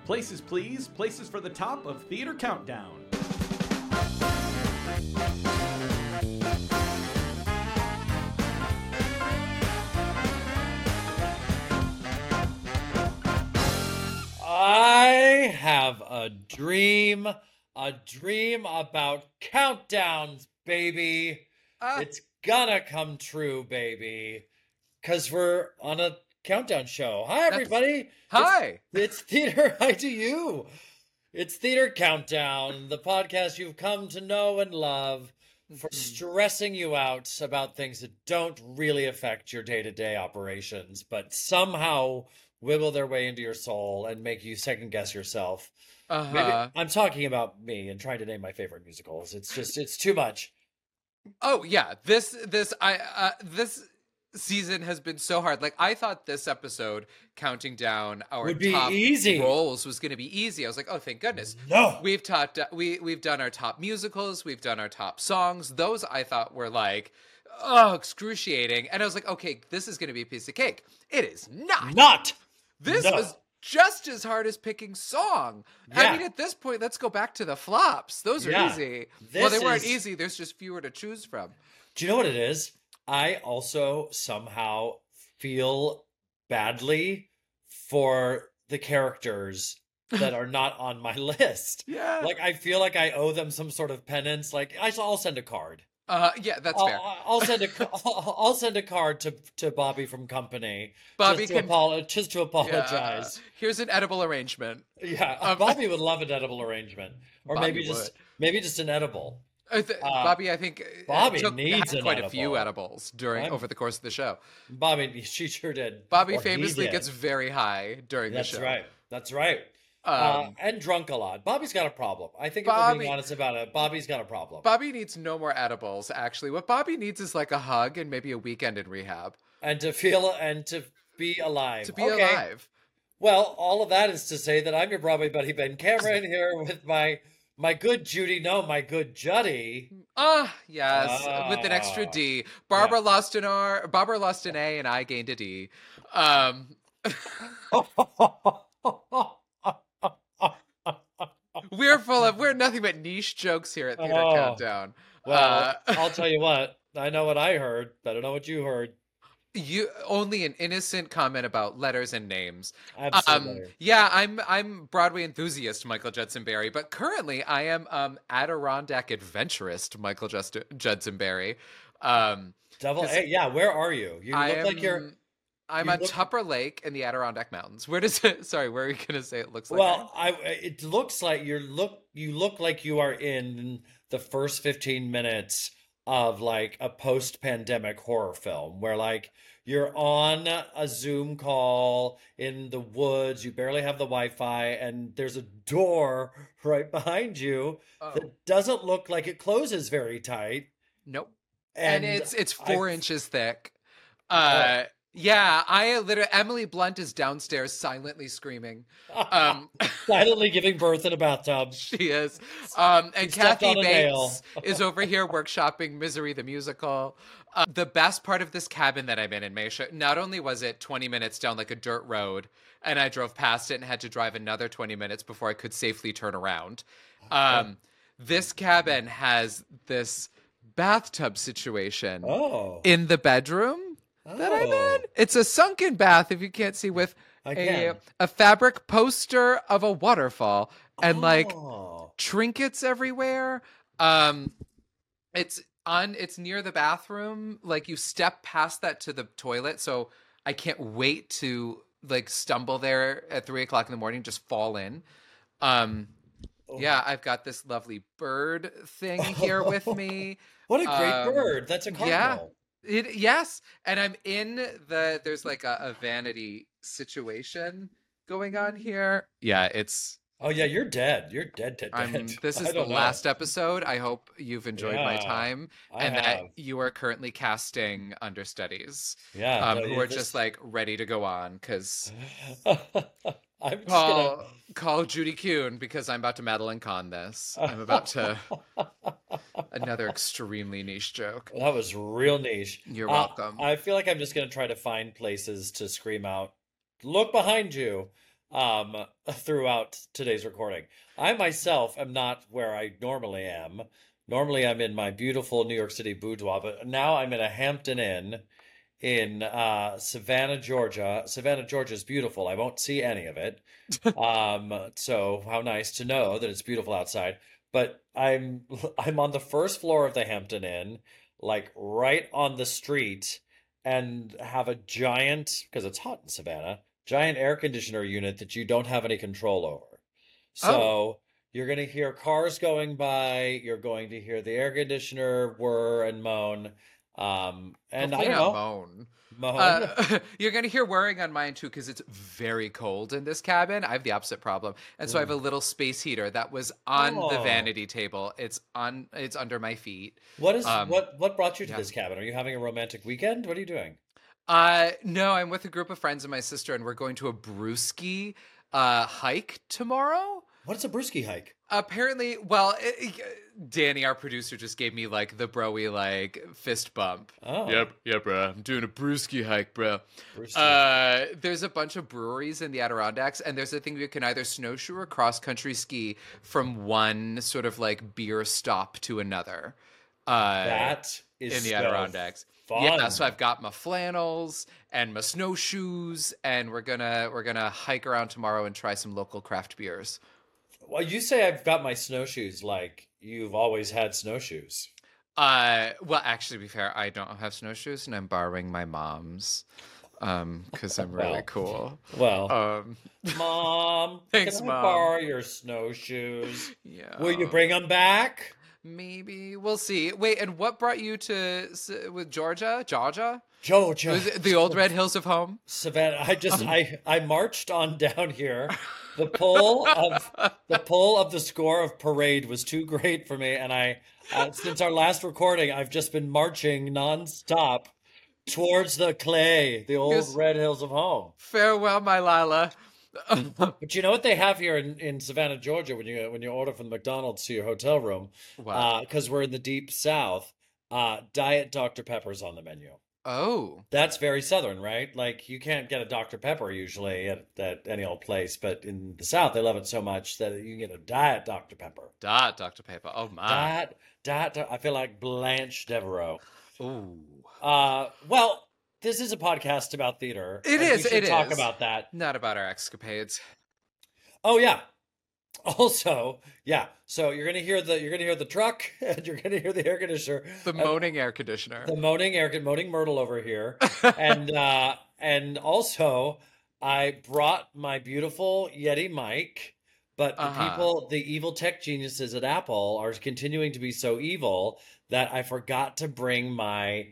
Places, please. Places for the top of Theater Countdown. I have a dream about countdowns, baby. It's gonna come true, baby. Because we're on a countdown show. Hi, everybody. Hi. It's Theater. Hi to you. It's Theater Countdown, the podcast you've come to know and love for stressing you out about things that don't really affect your day-to-day operations, but somehow wiggle their way into your soul and make you second guess yourself. Maybe I'm talking about me and trying to name my favorite musicals. It's too much. Oh yeah, this season has been so hard. Like, I thought this episode, counting down our Would be top easy. roles, was going to be easy. I was like, oh, thank goodness. No, we've done our top musicals, we've done our top songs. Those I thought were like, oh, excruciating. And I was like, okay, this is going to be a piece of cake. It is not. This was just as hard as picking song. Yeah. I mean, at this point, let's go back to the flops. Those are easy. Well, they weren't easy. There's just fewer to choose from. Do you know what it is? I also somehow feel badly for the characters that are not on my list. Yeah. Like, I feel like I owe them some sort of penance. Like, I'll send a card. Yeah, that's fair. I'll send a card to Bobby from Company. Bobby just to apologize. Yeah. Here's an edible arrangement. Yeah, Bobby would love an edible arrangement, or Bobby maybe just an edible. Bobby, I think, Bobby had quite edible. A few edibles over the course of the show. Bobby, she sure did. Bobby famously gets very high during the show. That's right. And drunk a lot. Bobby's got a problem. I think if we're being honest about it, Bobby's got a problem. Bobby needs no more edibles, actually. What Bobby needs is like a hug and maybe a weekend in rehab. And to be alive. To be alive. Well, all of that is to say that I'm your Broadway buddy, Ben Cameron, here with my good Judy, my good Juddy. Yes, with an extra D. Barbara lost an A, and I gained a D. We're nothing but niche jokes here at Theater Countdown. Well, I'll tell you what. I know what I heard, but I don't know what you heard. You only an innocent comment about letters and names. Absolutely. Yeah, I'm Broadway enthusiast Michael Judson Berry, but currently I am Adirondack adventurist Michael Judson Berry. Double A. Yeah, where are you? You look like you're. I'm on Tupper Lake in the Adirondack Mountains. Where does it? Sorry, where are you going to say it looks like? Well, it looks like you look like you are in the first 15 minutes of like a post-pandemic horror film where like you're on a Zoom call in the woods, you barely have the Wi-Fi, and there's a door right behiand you that doesn't look like it closes very tight. Nope. And it's 4 inches thick. Yeah, Emily Blunt is downstairs silently screaming. Silently giving birth in a bathtub. She is. And Kathy Bates is over here workshopping Misery the Musical. The best part of this cabin that I'm in Maysha, not only was it 20 minutes down like a dirt road, and I drove past it and had to drive another 20 minutes before I could safely turn around. This cabin has this bathtub situation in the bedroom that I'm in. It's a sunken bath, if you can't see, with a fabric poster of a waterfall and like trinkets everywhere. It's near the bathroom. Like, you step past that to the toilet, so I can't wait to like stumble there at 3:00 in the morning, just fall in. Yeah, I've got this lovely bird thing here with me. What a great bird! That's a cardinal. Yeah. Yes, and I'm in there's like a vanity situation going on here. Yeah, it's... Oh yeah, you're dead. You're dead. This is the last episode. I hope you've enjoyed my time that you are currently casting understudies. Yeah, who are just like ready to go on because... I'm call Judy Kuhn because I'm about to Madeline Kahn this. I'm about to... Another extremely niche joke. That was real niche. You're welcome. I feel like I'm just going to try to find places to scream out, "Look behind you." throughout today's recording. I myself am not where I normally am. Normally, I'm in my beautiful New York City boudoir, but now I'm in a Hampton Inn in Savannah, Georgia. Savannah, Georgia is beautiful. I won't see any of it. So how nice to know that it's beautiful outside. But I'm on the first floor of the Hampton Inn, like right on the street, and have a giant, because it's hot in Savannah, giant air conditioner unit that you don't have any control over. Oh, So you're going to hear cars going by, you're going to hear the air conditioner whir and moan. And I hopefully don't not know, moan. moan. You're going to hear whirring on mine too because it's very cold in this cabin. I have the opposite problem. And so I have Ooh. a little space heater that was on the Oh. vanity table. It's under my feet. What is Um what brought you to yeah. this cabin? Are you having a romantic weekend? What are you doing? No, I'm with a group of friends and my sister and we're going to a brewski hike tomorrow. What's a brewski hike? Apparently, Danny, our producer, just gave me like the broy like fist bump. Oh, Yep, bro. I'm doing a brewski hike, bro. brewski. There's a bunch of breweries in the Adirondacks, and there's a thing you can either snowshoe or cross country ski from one sort of like beer stop to another. That is In the so Adirondacks. fun. Yeah, so I've got my flannels and my snowshoes, and we're gonna hike around tomorrow and try some local craft beers. Well, you say I've got my snowshoes like you've always had snowshoes. Well, actually, to be fair, I don't have snowshoes, and I'm borrowing my mom's, because I'm really Well, cool. well, Um, Mom, Thanks, can I Mom. borrow your snowshoes? Yeah, Will you bring them back? maybe we'll see. Wait, and what brought you to with Georgia? Georgia? Georgia. Was it the old Red Hills of home? Savannah, I marched on down here. The pull of the score of Parade was too great for me, and since our last recording, I've just been marching nonstop towards the clay, the old Yes. Red Hills of home. Farewell, my Lila. But you know what they have here in Savannah, Georgia, when you order from the McDonald's to your hotel room, What? because we're in the deep South, Diet Dr. Pepper's on the menu. Oh, That's very Southern, right? Like you can't get a Dr. Pepper usually at any old place, but in the South they love it so much that you can get a Diet Dr. Pepper. Dr. Pepper. Oh my. I feel like Blanche Devereaux. Ooh. Well, this is a podcast about theater. It and we is, should it talk is. about that. Not about our escapades. Oh yeah. Also, yeah. So you're gonna hear the truck and you're gonna hear the air conditioner. The moaning air conditioner. The moaning Myrtle over here, and also I brought my beautiful Yeti mic, but Uh-huh. the evil tech geniuses at Apple are continuing to be so evil that I forgot to bring my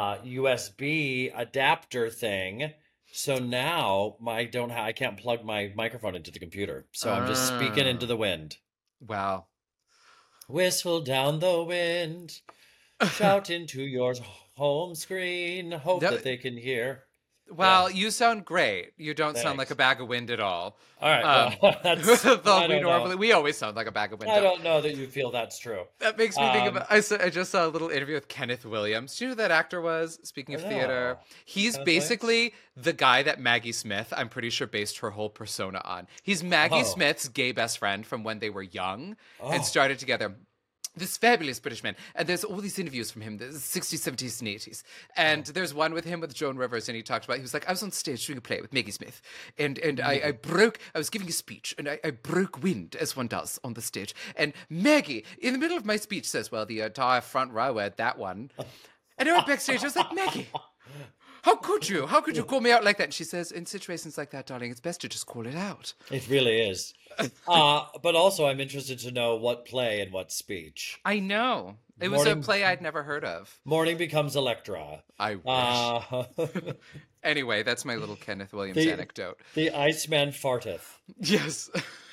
USB adapter thing. So now I can't plug my microphone into the computer. So I'm just speaking into the wind. Wow. Whistle down the wind. Shout into your home screen. Hope No, that they can hear. well, you sound great. You don't sound like Thanks. a bag of wind at all. All right. Well, that's Though I don't know. we always sound like a bag of wind. I don't know that you feel that's true. That makes me think Um, of. I just saw a little interview with Kenneth Williams. Do you know who that actor was? Speaking of theater, no. he's Kenneth basically the guy that Maggie Smith, I'm pretty sure, based her whole persona on. He's Maggie Oh. Smith's gay best friend from when they were young Oh. and started together. This fabulous British man. And there's all these interviews from him, the 60s, 70s, and 80s. And there's one with him with Joan Rivers, and he talked about, he was like, I was on stage doing a play with Maggie Smith, and I was giving a speech, and I broke wind, as one does on the stage. And Maggie, in the middle of my speech, says, well, the entire front row had that one. And I went backstage, I was like, Maggie, how could you? How could you call me out like that? And she says, in situations like that, darling, it's best to just call it out. It really is. But also, I'm interested to know what play and what speech. I know. It was a Morning- play I'd never heard of. Morning becomes Electra. I wish. Uh, Anyway, that's my little Kenneth Williams The- anecdote. the Iceman farteth. Yes.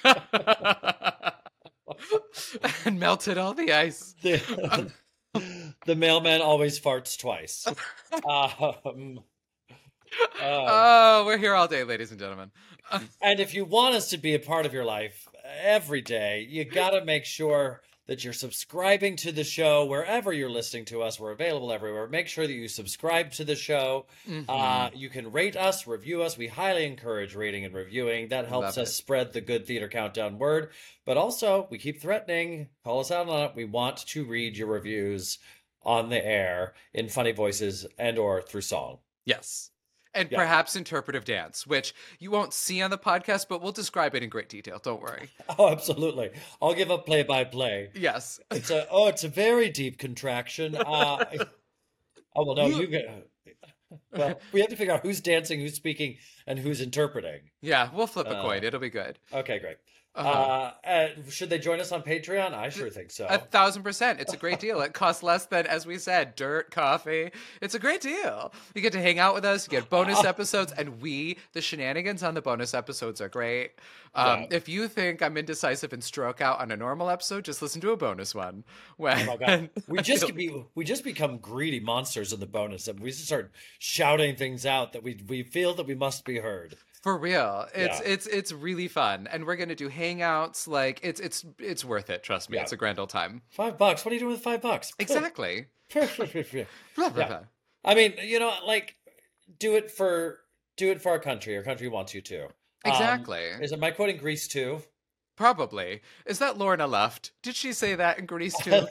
And melted all the ice. The, the mailman always farts twice. Um, Oh, we're here all day, ladies and gentlemen. And if you want us to be a part of your life every day, you got to make sure that you're subscribing to the show wherever you're listening to us. We're available everywhere. Make sure that you subscribe to the show. You can rate us, review us. We highly encourage rating and reviewing. That helps us spread the good Theater Countdown word. But also, we keep threatening, call us out on it. We want to read your reviews on the air in funny voices and or through song. Yes. And perhaps interpretive dance, which you won't see on the podcast, but we'll describe it in great detail. Don't worry. Oh, absolutely. I'll give a play-by-play. Yes. It's a very deep contraction. Oh, well, no, you get... Well, we have to figure out who's dancing, who's speaking, and who's interpreting. Yeah, we'll flip a coin. It'll be good. Okay, great. Should they join us on Patreon? I sure think so. 1,000%. It's a great deal. It costs less than, as we said, dirt, coffee. It's a great deal. You get to hang out with us. You get bonus episodes, and the shenanigans on the bonus episodes are great. If you think I'm indecisive and stroke out on a normal episode, just listen to a bonus one. Oh my God. We just become greedy monsters in the bonus, and we just start shouting things out that we feel that we must be heard. For real. It's really fun. And we're gonna do hangouts. Like it's worth it, trust me. It's a grand old time. $5. What are you doing with $5? Exactly. Yeah. I mean, like do it for our country. Our country wants you to. Exactly. Am I quoting Grease too? Probably. Is that Lorna Luft? Did she say that in Grease too?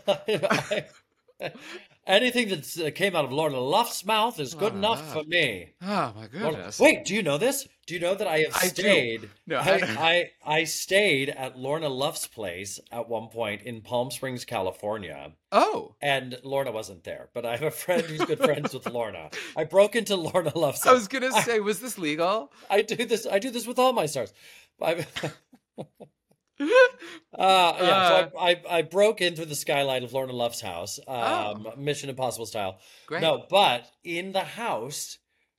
Anything that came out of Lorna Luft's mouth is good enough for me. Oh my goodness! Wait, do you know this? Do you know that I have stayed? No, I stayed at Lorna Luft's place at one point in Palm Springs, California. Oh, and Lorna wasn't there, but I have a friend who's good friends with Lorna. I broke into Lorna Luft's house. I was gonna say, was this legal? I do this with all my stars. So I broke into the skylight of Lorna Luft's house, Mission Impossible style. Great. No, but in the house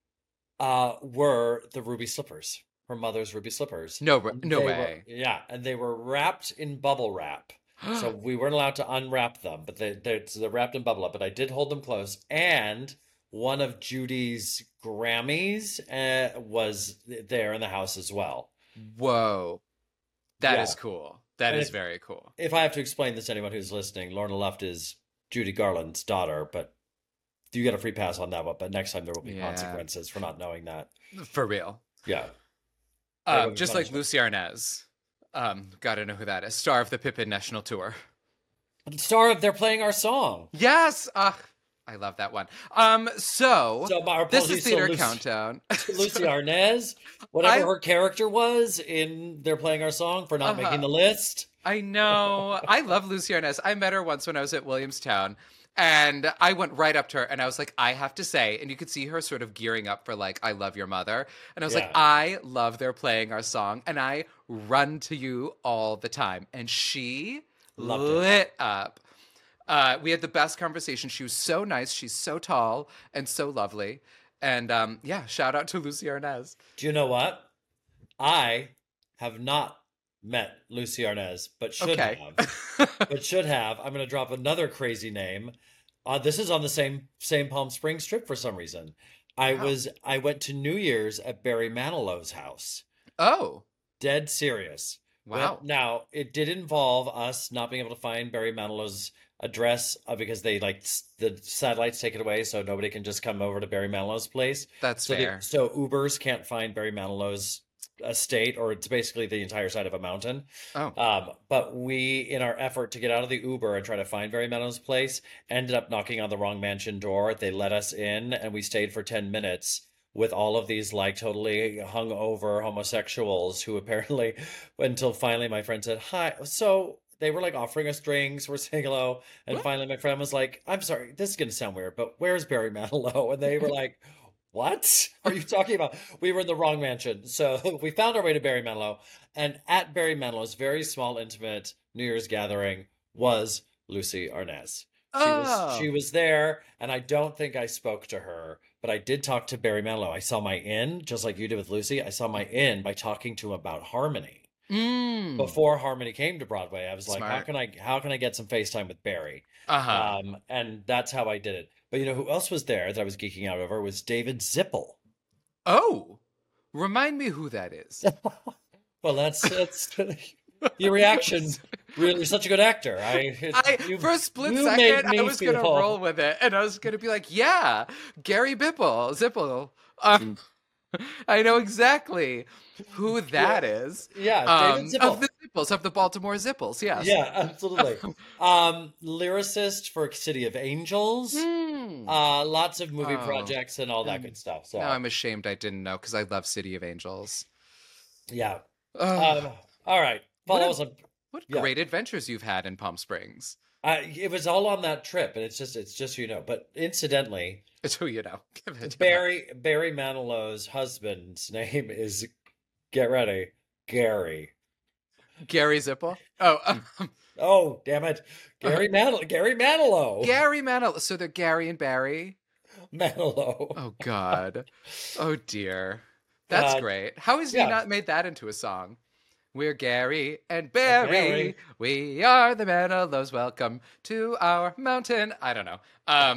were the ruby slippers, her mother's ruby slippers. No way. And they were wrapped in bubble wrap. So we weren't allowed to unwrap them, but they're wrapped in bubble wrap. But I did hold them close, and one of Judy's Grammys was there in the house as well. Whoa. That is cool. That is very cool. If I have to explain this to anyone who's listening, Lorna Luft is Judy Garland's daughter, but you get a free pass on that one. But next time there will be consequences for not knowing that. For real. Yeah. Just like Lucy Arnaz. Gotta know who that is. Star of the Pippin National Tour. Star of They're Playing Our Song. Yes. I love that one. So this is Theater Countdown. Lucy Arnaz, whatever her character was in They're Playing Our Song for not making the list. I know. I love Lucy Arnaz. I met her once when I was at Williamstown, and I went right up to her and I was like, I have to say, and you could see her sort of gearing up for like, I love your mother. And I was like, I love They're Playing Our Song, and I run to you all the time. And she lit up. We had the best conversation. She was so nice. She's so tall and so lovely. And shout out to Lucy Arnaz. Do you know what? I have not met Lucy Arnaz, but should have. I'm going to drop another crazy name. This is on the same Palm Springs trip for some reason. I went to New Year's at Barry Manilow's house. Oh. Dead serious. Wow. Now, it did involve us not being able to find Barry Manilow's address because they the satellites take it away, so nobody can just come over to Barry Manilow's place. That's fair. So Ubers can't find Barry Manilow's estate, or it's basically the entire side of a mountain. But we, in our effort to get out of the Uber and try to find Barry Manilow's place, ended up knocking on the wrong mansion door. They let us in, and we stayed for 10 minutes with all of these like totally hungover homosexuals who apparently, until finally my friend said, hi. So they were like offering us drinks. We're saying hello. And finally my friend was like, I'm sorry, this is going to sound weird, but where's Barry Manilow? And they were like, what are you talking about? We were in the wrong mansion. So we found our way to Barry Manilow. And at Barry Manilow's very small, intimate New Year's gathering was Lucy Arnaz. She was there, and I don't think I spoke to her, but I did talk to Barry Manilow. I saw my in, just like you did with Lucy. I saw my in by talking to him about Harmony. Before Harmony came to Broadway, I was like, how can I get some FaceTime with Barry? And that's how I did it. But you know who else was there that I was geeking out over was David Zippel. Oh, remind me who that is. Well, that's your reaction. Really, such a good actor. For a split you second, made me I was going to feel- roll with it. And I was going to be like, yeah, Gary Zipple. I know exactly who that is. Yeah, David Zippel. Of the Zipples, of the Baltimore Zipples, yes. Yeah, absolutely. Lyricist for City of Angels. Lots of movie projects and all that good stuff. So Now I'm ashamed I didn't know because I love City of Angels. yeah. Ugh. All right. Follow us. What great adventures you've had in Palm Springs. It was all on that trip, and it's just you know. But incidentally, It's who you know. Give it to Barry Manilow's husband's name is, get ready, Gary. Gary Zipple. Oh, Oh, damn it, Gary Manilow. Gary Manilow. So they're Gary and Barry. Manilow. Oh God. Oh dear. That's great. How has he not made that into a song? We're Gary and Barry. We are the Manilows. Welcome to our mountain. I don't know.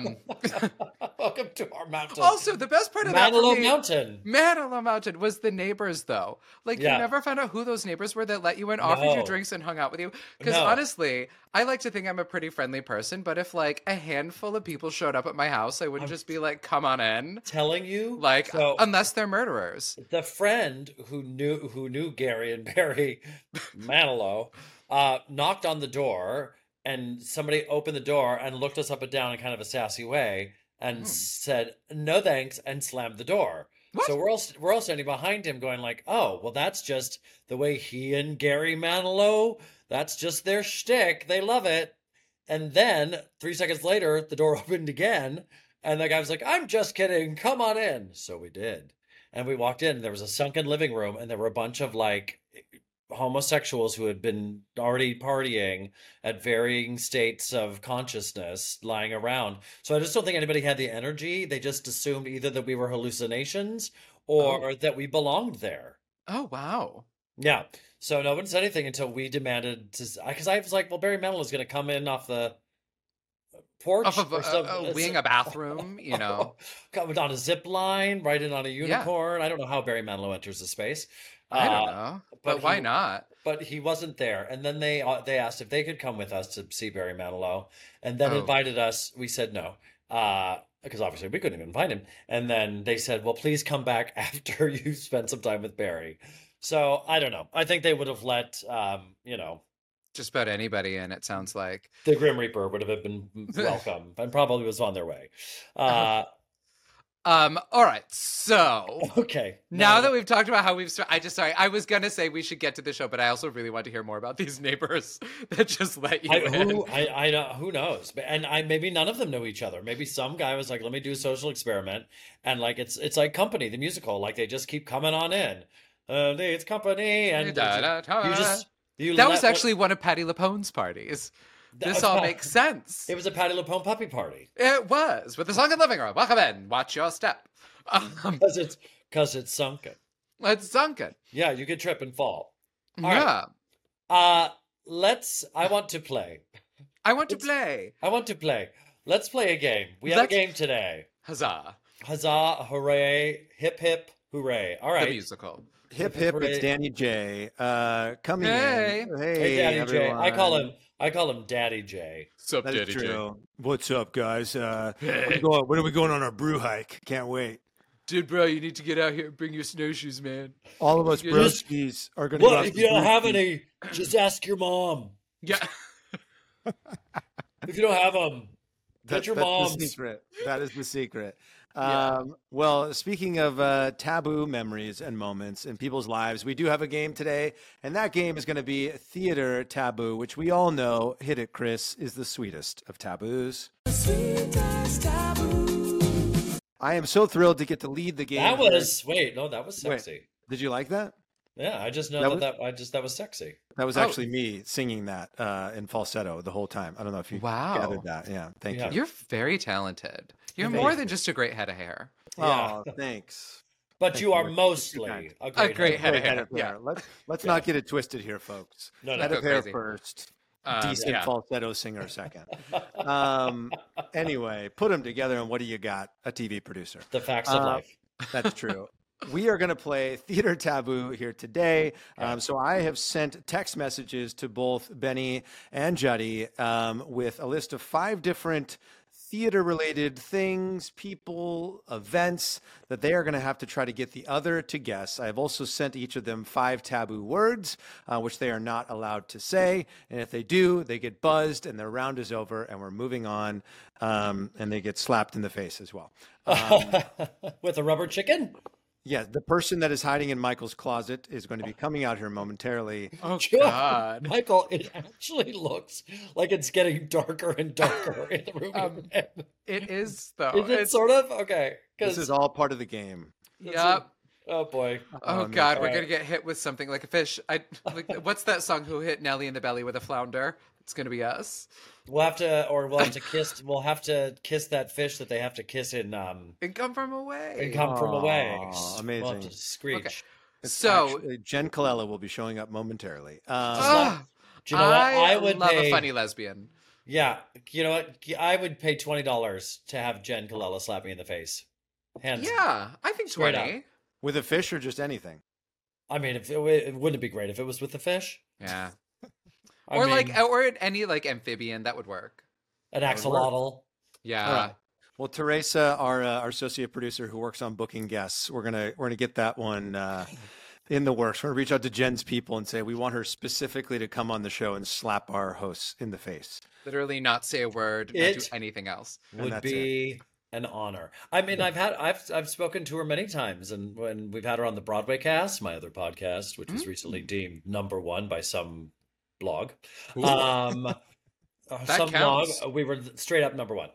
Welcome to our mountain. Also, the best part of that for Manilow me, Mountain. Manilow Mountain was the neighbors, though. Like, you never found out who those neighbors were that let you in, offered you drinks, and hung out with you. Because honestly, I like to think I'm a pretty friendly person, but if like a handful of people showed up at my house, I wouldn't just be like, "Come on in." Telling you, like, unless they're murderers. The friend who knew Gary and Barry Manilow knocked on the door, and somebody opened the door and looked us up and down in kind of a sassy way and said no thanks and slammed the door. What? So we're all standing behind him going like, oh, well, that's just the way he and Gary Manilow, that's just their shtick. They love it. And then 3 seconds later, the door opened again, and the guy was like, I'm just kidding. Come on in. So we did. And we walked in, and there was a sunken living room, and there were a bunch of like homosexuals who had been already partying at varying states of consciousness lying around. So I just don't think anybody had the energy. They just assumed either that we were hallucinations or that we belonged there. Oh, wow. Yeah. So no one said anything until we demanded to, because I was like, well, Barry Manilow is going to come in off the porch. Off of a wing, a bathroom, you know. Coming on a zip line, right in on a unicorn. Yeah. I don't know how Barry Manilow enters the space. I don't know, but why not? But he wasn't there, and then they asked if they could come with us to see Barry Manilow, and then invited us. We said no, because obviously we couldn't even find him. And then they said, "Well, please come back after you spend some time with Barry." So I don't know. I think they would have let just about anybody in. It sounds like the Grim Reaper would have been welcome and probably was on their way. All right, so okay. Now that we've talked about how we've I was gonna say we should get to the show, but I also really want to hear more about these neighbors that just let you in. I know, who knows? And maybe none of them know each other. Maybe some guy was like, let me do a social experiment, and like it's like Company, the musical, like they just keep coming on in. It's Company, and that was actually one of Patti LuPone's parties. This all makes sense. It was a Patti LuPone puppy party. It was, with the song in the living room. Welcome in. Watch your step. Because it's sunken. It's sunken. Yeah, you could trip and fall. All yeah. Right. I want to play. I want to play. Let's play a game. We have a game today. Huzzah. Huzzah, hooray, hip, hip, hooray. All right. The musical. Hip, hip, it's Danny J. Coming in. Hey, Daddy everyone. J. I call him Daddy J. What's up, Daddy J? What's up, guys? When are we going on our brew hike? Can't wait. Dude, bro, you need to get out here and bring your snowshoes, man. All of us broskies are going to go. If you don't have any, just ask your mom. Yeah. If you don't have them, get your mom's. The secret. That is the secret. Well, speaking of taboo memories and moments in people's lives, we do have a game today, and that game is going to be Theater Taboo, which we all know, hit it, Chris, is the sweetest of taboos. The sweetest taboo. I am so thrilled to get to lead the game. That was sexy. Wait, did you like that? Yeah, I just know that was sexy. That was actually me singing that in falsetto the whole time. I don't know if you gathered that. Yeah, thank you. You're very talented. You're more than just a great head of hair. Oh, thanks. But you are mostly a great head of hair. Yeah. Let's not get it twisted here, folks. Head of hair first. Decent falsetto singer second. Anyway, put them together, and what do you got? A TV producer. The facts of life. That's true. we are going to play Theater Taboo here today. So I have sent text messages to both Benny and Juddy with a list of 5 different theater-related things, people, events that they are going to have to try to get the other to guess. I have also sent each of them 5 taboo words, which they are not allowed to say. And if they do, they get buzzed and their round is over and we're moving on. And they get slapped in the face as well. With a rubber chicken? Yeah, the person that is hiding in Michael's closet is going to be coming out here momentarily. Oh, God. Michael, it actually looks like it's getting darker and darker in the room. It is, though. Is it sort of? Okay. This is all part of the game. Yep. Oh, boy. Oh, God, we're going to get hit with something like a fish. What's that song, Who Hit Nelly in the Belly with a Flounder? It's going to be us. We'll have to kiss that fish that they have to kiss in And Come From Away. and Come From Away. Amazing. We'll have to screech. Okay. So actually, Jen Colella will be showing up momentarily. Do you know what? I would love pay, a funny lesbian. Yeah, you know what? I would pay $20 to have Jen Colella slap me in the face. Hands. Yeah, I think Straight 20. With a fish or just anything? I mean, if it wouldn't be great if it was with the fish. Yeah. I mean, or any like amphibian, that would work. an axolotl. Yeah. Well, Teresa, our associate producer who works on booking guests, we're gonna get that one in the works. We're gonna reach out to Jen's people and say we want her specifically to come on the show and slap our hosts in the face. Literally not say a word, not do anything else. Would be an honor. I mean, I've spoken to her many times, and when we've had her on the Broadway Cast, my other podcast, which was recently deemed #1 by some blog. Some counts. blog. We were straight up #1.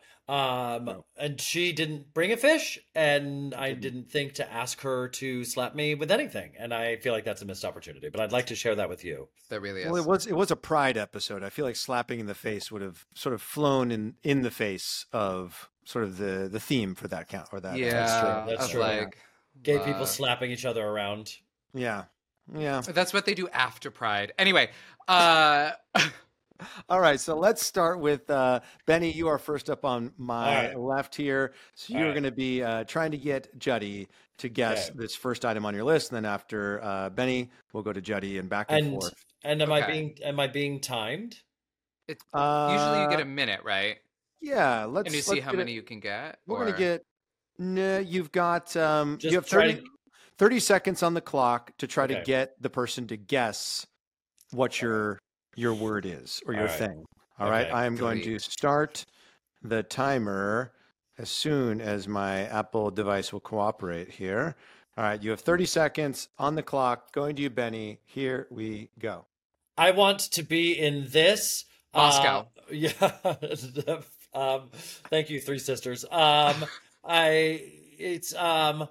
And she didn't bring a fish, and I didn't think to ask her to slap me with anything, and I feel like that's a missed opportunity. But I'd like to share that with you. There really is. Well, it was a Pride episode. I feel like slapping in the face would have sort of flown in the face of sort of the theme for that count or that. Yeah, That's true. Like, Gay people slapping each other around. Yeah. That's what they do after Pride. Anyway, all right, so let's start with Benny. You are first up on my left here. So you're going to be trying to get Juddy to guess this first item on your list, and then after Benny, we'll go to Juddy and back and forth. And am I being timed? it's usually you get a minute, right? Yeah, let's. And you see how many you can get. We're going to get. No, you've got. You Just have 30 seconds on the clock to try to get the person to guess what your word is or your thing. All right. I am going to start the timer as soon as my Apple device will cooperate here. All right. You have 30 seconds on the clock. Going to you, Benny. Here we go. I want to be in this. Moscow. Yeah. Thank you, Three Sisters. It's Phantom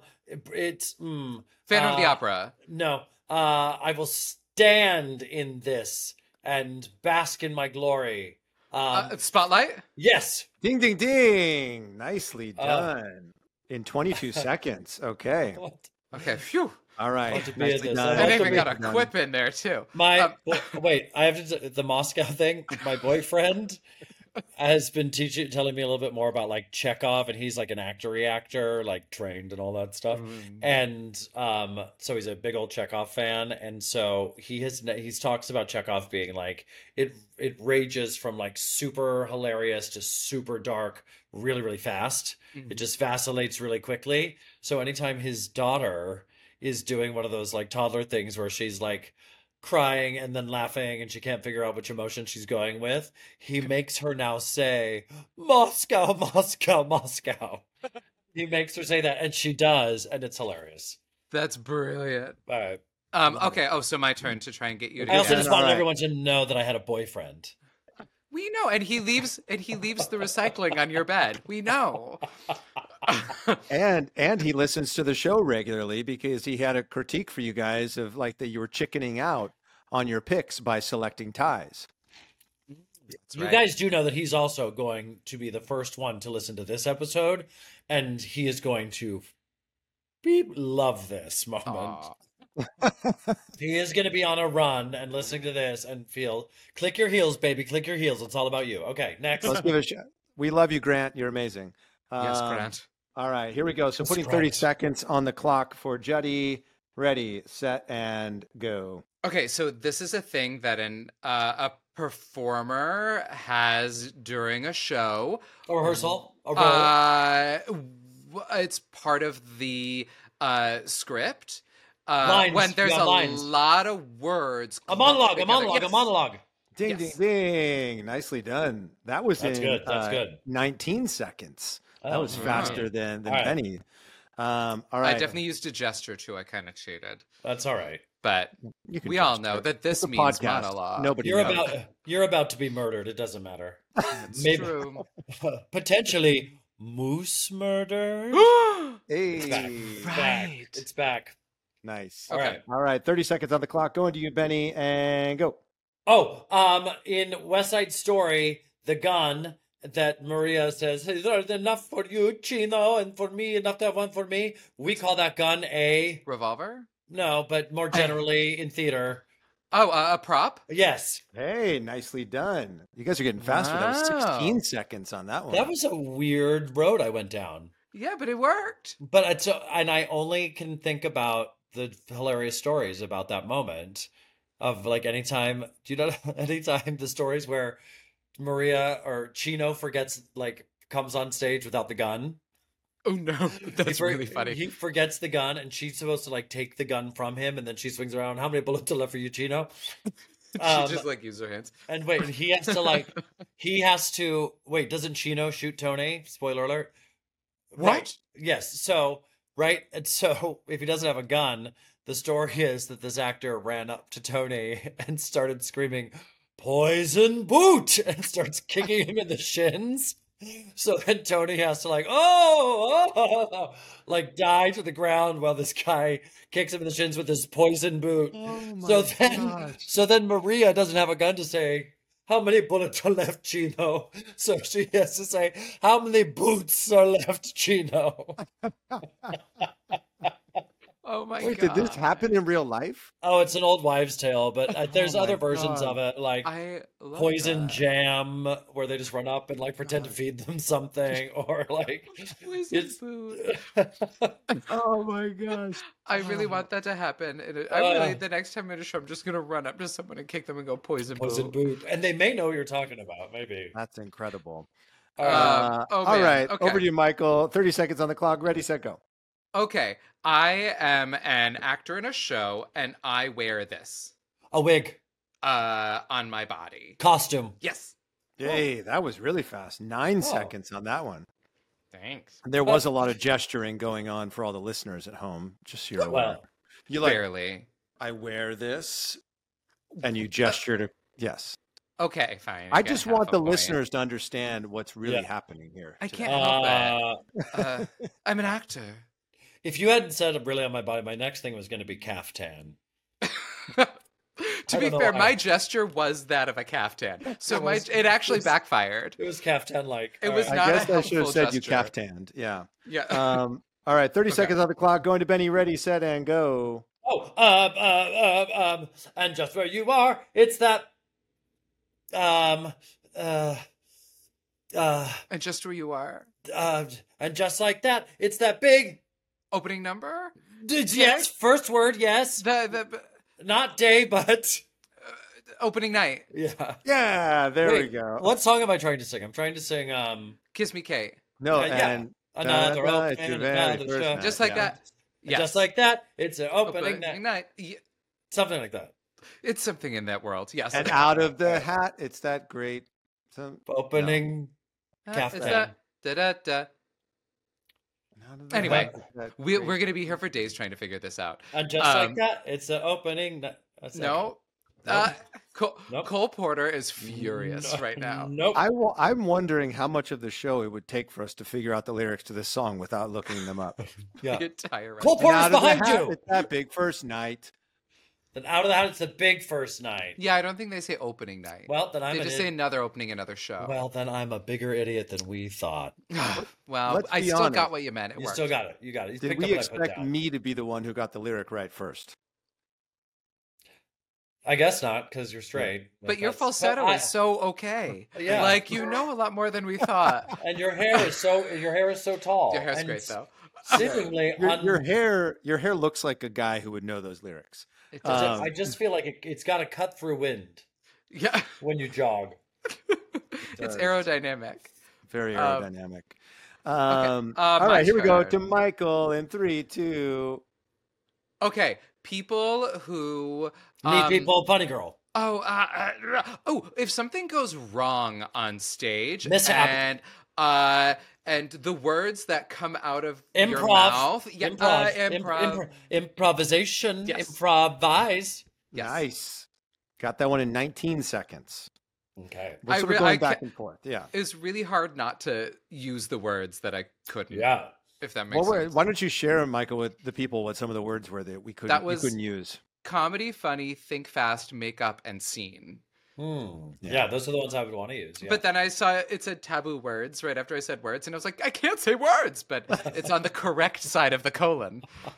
of the Opera. No. I will stand in this and bask in my glory. Spotlight? Yes. Ding, ding, ding. Nicely done. In 22 seconds. Okay. Okay. Phew. All right. Nicely done. I even got a quip in there too. Wait, I have to the Moscow thing. My boyfriend has been telling me a little bit more about like Chekhov, and he's like an actor, like trained and all that stuff. And so he's a big old Chekhov fan, and so he talks about Chekhov being like it rages from like super hilarious to super dark really, really fast. It just vacillates really quickly. So anytime his daughter is doing one of those like toddler things where she's like crying and then laughing and she can't figure out which emotion she's going with, he makes her now say Moscow, Moscow, Moscow. He makes her say that, and she does, and it's hilarious. That's brilliant. All right. Okay. Oh, so my turn to try and get you to I also guess. just wanted everyone to know that I had a boyfriend. We know, and he leaves the recycling on your bed. We know. and he listens to the show regularly because he had a critique for you guys of like that you were chickening out on your picks by selecting ties. You guys do know that he's also going to be the first one to listen to this episode, and he is going to love this moment. He is going to be on a run and listening to this and feel, click your heels, baby, click your heels. It's all about you. Okay, next. Let's give it a shot. We love you, Grant. You're amazing. Yes, Grant. All right, here we go. So putting 30 seconds on the clock for Juddy. Ready, set, and go. Okay, so this is a thing that a performer has during a show. A rehearsal? A role? It's part of the script. Lines. When there's a lines. lot of words. A monologue. Yes. A monologue. Ding, Yes. ding, ding. Nicely done. That was That's in good. That's good. 19 seconds. That was faster than All right. Benny. All right. I definitely used a gesture too. I kind of cheated. That's all right. But You can we all gesture. know that this It's a means podcast. monologue. Nobody You're knows. about to be murdered. It doesn't matter. It's Maybe true. potentially moose murder. Hey. Right. It's back. Nice. All right. All right. 30 seconds on the clock. Going to you, Benny, and go. Oh, in West Side Story, the gun that Maria says, "Is there enough for you, Chino, and for me, enough to have one for me?" We call that gun a Revolver? no, but more generally in theater, Oh, a prop? yes. Hey, nicely done. You guys are getting faster. That was Wow. 16 seconds on that one. That was a weird road I went down. Yeah, but it worked. But and I only can think about the hilarious stories about that moment of like anytime, anytime the stories where Maria or Chino comes on stage without the gun. Oh no, that's really funny. He forgets the gun and she's supposed to take the gun from him and then she swings around. How many bullets are left for you, Chino? She just used her hands. And wait, he has to wait, doesn't Chino shoot Tony? Spoiler alert. What? Right. Yes. So, right. And so, if he doesn't have a gun, the story is that this actor ran up to Tony and started screaming, "Poison boot!" and starts kicking him in the shins. So then Tony has to die to the ground while this guy kicks him in the shins with his poison boot. Oh my gosh. So then Maria doesn't have a gun to say, "How many bullets are left, Chino?" So she has to say, "How many boots are left, Chino?" Oh my Wait, god. did this happen in real life? Oh, it's an old wives' tale, but there's Oh my other versions God. of it, like I love Poison that. Jam, where they just run up and pretend to feed them something, or Poison it's- boot. Oh my gosh. I really want that to happen. And the next time I'm in a show, I'm just gonna run up to someone and kick them and go poison poison boot. boot, and they may know what you're talking about, maybe. That's incredible. All right. Oh, All man. right. Okay. Over to you, Michael. 30 seconds on the clock. Ready, set, go. Okay, I am an actor in a show, and I wear this A wig, on my body. costume. Yes. Hey, that was really fast. 9 seconds on that one. Thanks. There was a lot of gesturing going on for all the listeners at home, just so you're aware. Well, You Barely. I wear this, and you gesture to, yes. Okay, fine. I get just half want a the point. listeners to understand what's really Yeah. happening here. I today. can't help it. I'm an actor. if you hadn't said really on my body, my next thing was going to be caftan. To I be don't know fair, why. my gesture was that of a caftan, so it actually backfired. It was caftan like. It was I not a guess I should have helpful said you gesture. caftanned. Yeah. Yeah. All right, 30 Okay. seconds on the clock. Going to Benny. Ready, set, and go. And just where you are, it's that. And just where you are. And just like that, it's that big. Opening number. Yes, first word, yes. The Not day, but opening night. yeah. Yeah, there we Wait, go. What song am I trying to sing? I'm trying to sing Kiss Me Kate. No, yeah. and another Da-da-da, it's open, your very another first show. night. Just like Yeah. that. Yes. Just like that, it's an opening Opening night. night. Yeah, Something like that. it's something in that world. Yes. and out of the hat, it's that great. Opening. It's Caftan. that. Da-da-da. Out of the Anyway, hat, it's that We're great- going to be here for days trying to figure this out. And just like that, it's an opening. No. Nope. Cole Porter is furious right now. Nope. I'm wondering how much of the show it would take for us to figure out the lyrics to this song without looking them up. Yeah. The entire Cole rest. Porter's And out of the behind hat, you. It's that big first night. Then out of the house, it's the big first night. Yeah, I don't think they say opening night. Well, then I'm they an just say another opening, another show. Well, then I'm a bigger idiot than we thought. Well, Let's I be still honest. got what you meant. It You worked. still got it. You got it. You Did picked we up what I put expect down. me to be the one who got the lyric right first? I guess not, because you're straight. But your That's- falsetto but is so okay. Yeah. Like, you know a lot more than we thought. and your hair is so tall. Your hair's and great, though. Seemingly, Your hair looks like a guy who would know those lyrics. It does. I just feel like it's got to cut through wind Yeah. when you jog. It's aerodynamic. Very aerodynamic. Okay. All My right, here we go turn. to Michael in 3, 2. Okay. People who Meet people, funny girl. If something goes wrong on stage Mishap. and the words that come out of your Improv. mouth, Improvisation. Yes. Improvise. Yes. Nice. Got that one in 19 seconds. Okay. We're I sort re- of going I back ca- and forth. Yeah. It's really hard not to use the words that I couldn't. Yeah. If that makes Well, sense. why don't you share, Michael, with the people what some of the words were that we couldn't use? Comedy, funny, think fast, make up, and scene. Yeah, those are the ones I would want to use. Yeah. But then I saw it said taboo words right after I said words, and I was like, I can't say words, but it's on the correct side of the colon.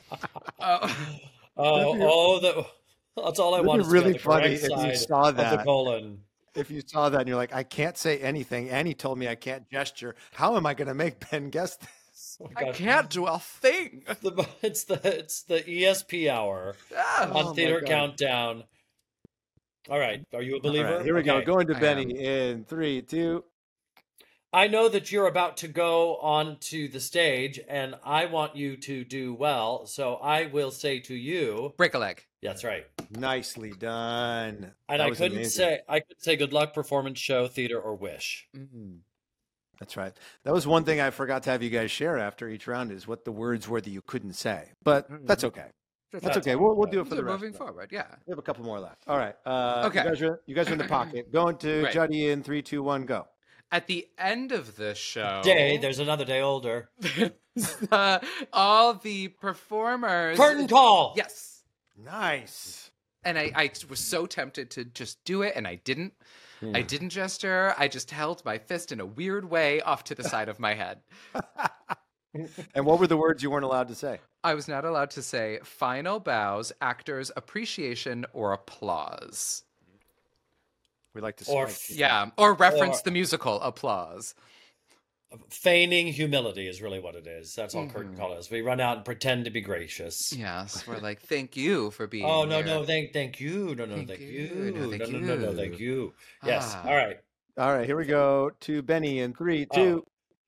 That's all I It'd want. be is really to go funny the correct if you side saw of the that. colon. If you saw that and you're like, I can't say anything. Annie told me I can't gesture. How am I going to make Ben guess this? Oh, I God. can't do a thing. It's the ESP hour Ah. on my Theater God. Countdown. All right, are you a All believer? right, here we go. Okay. Going to I Benny am. in 3, 2. I know that you're about to go onto the stage, and I want you to do well. So I will say to you, Break a leg. that's right. Nicely done. And That I was couldn't amazing. say good luck, performance, show, theater, or wish. That's right. That was one thing I forgot to have you guys share after each round is what the words were that you couldn't say. But that's okay. That's okay. We'll do it for the rest. Moving of them. forward, yeah. We have a couple more left. All right. Okay. You guys are in the pocket. Going to Right. Juddy in 3, 2, 1, go. At the end of the show, Day, there's another day older. all the performers. Curtain call. Yes. Nice. And I was so tempted to just do it, and I didn't. I didn't gesture. I just held my fist in a weird way off to the side of my head. And what were the words you weren't allowed to say? I was not allowed to say final bows, actors' appreciation, or applause. We like to Or spike. Yeah, or reference Or- the musical applause. Feigning humility is really what it is. That's all curtain call is. We run out and pretend to be gracious. Yes, we're like, thank you for being Oh no, here. no, thank you. No, Thank thank you. you. No, thank No, you. thank you. Yes. Ah. All right. All right, here we go to Benny in 3, 2.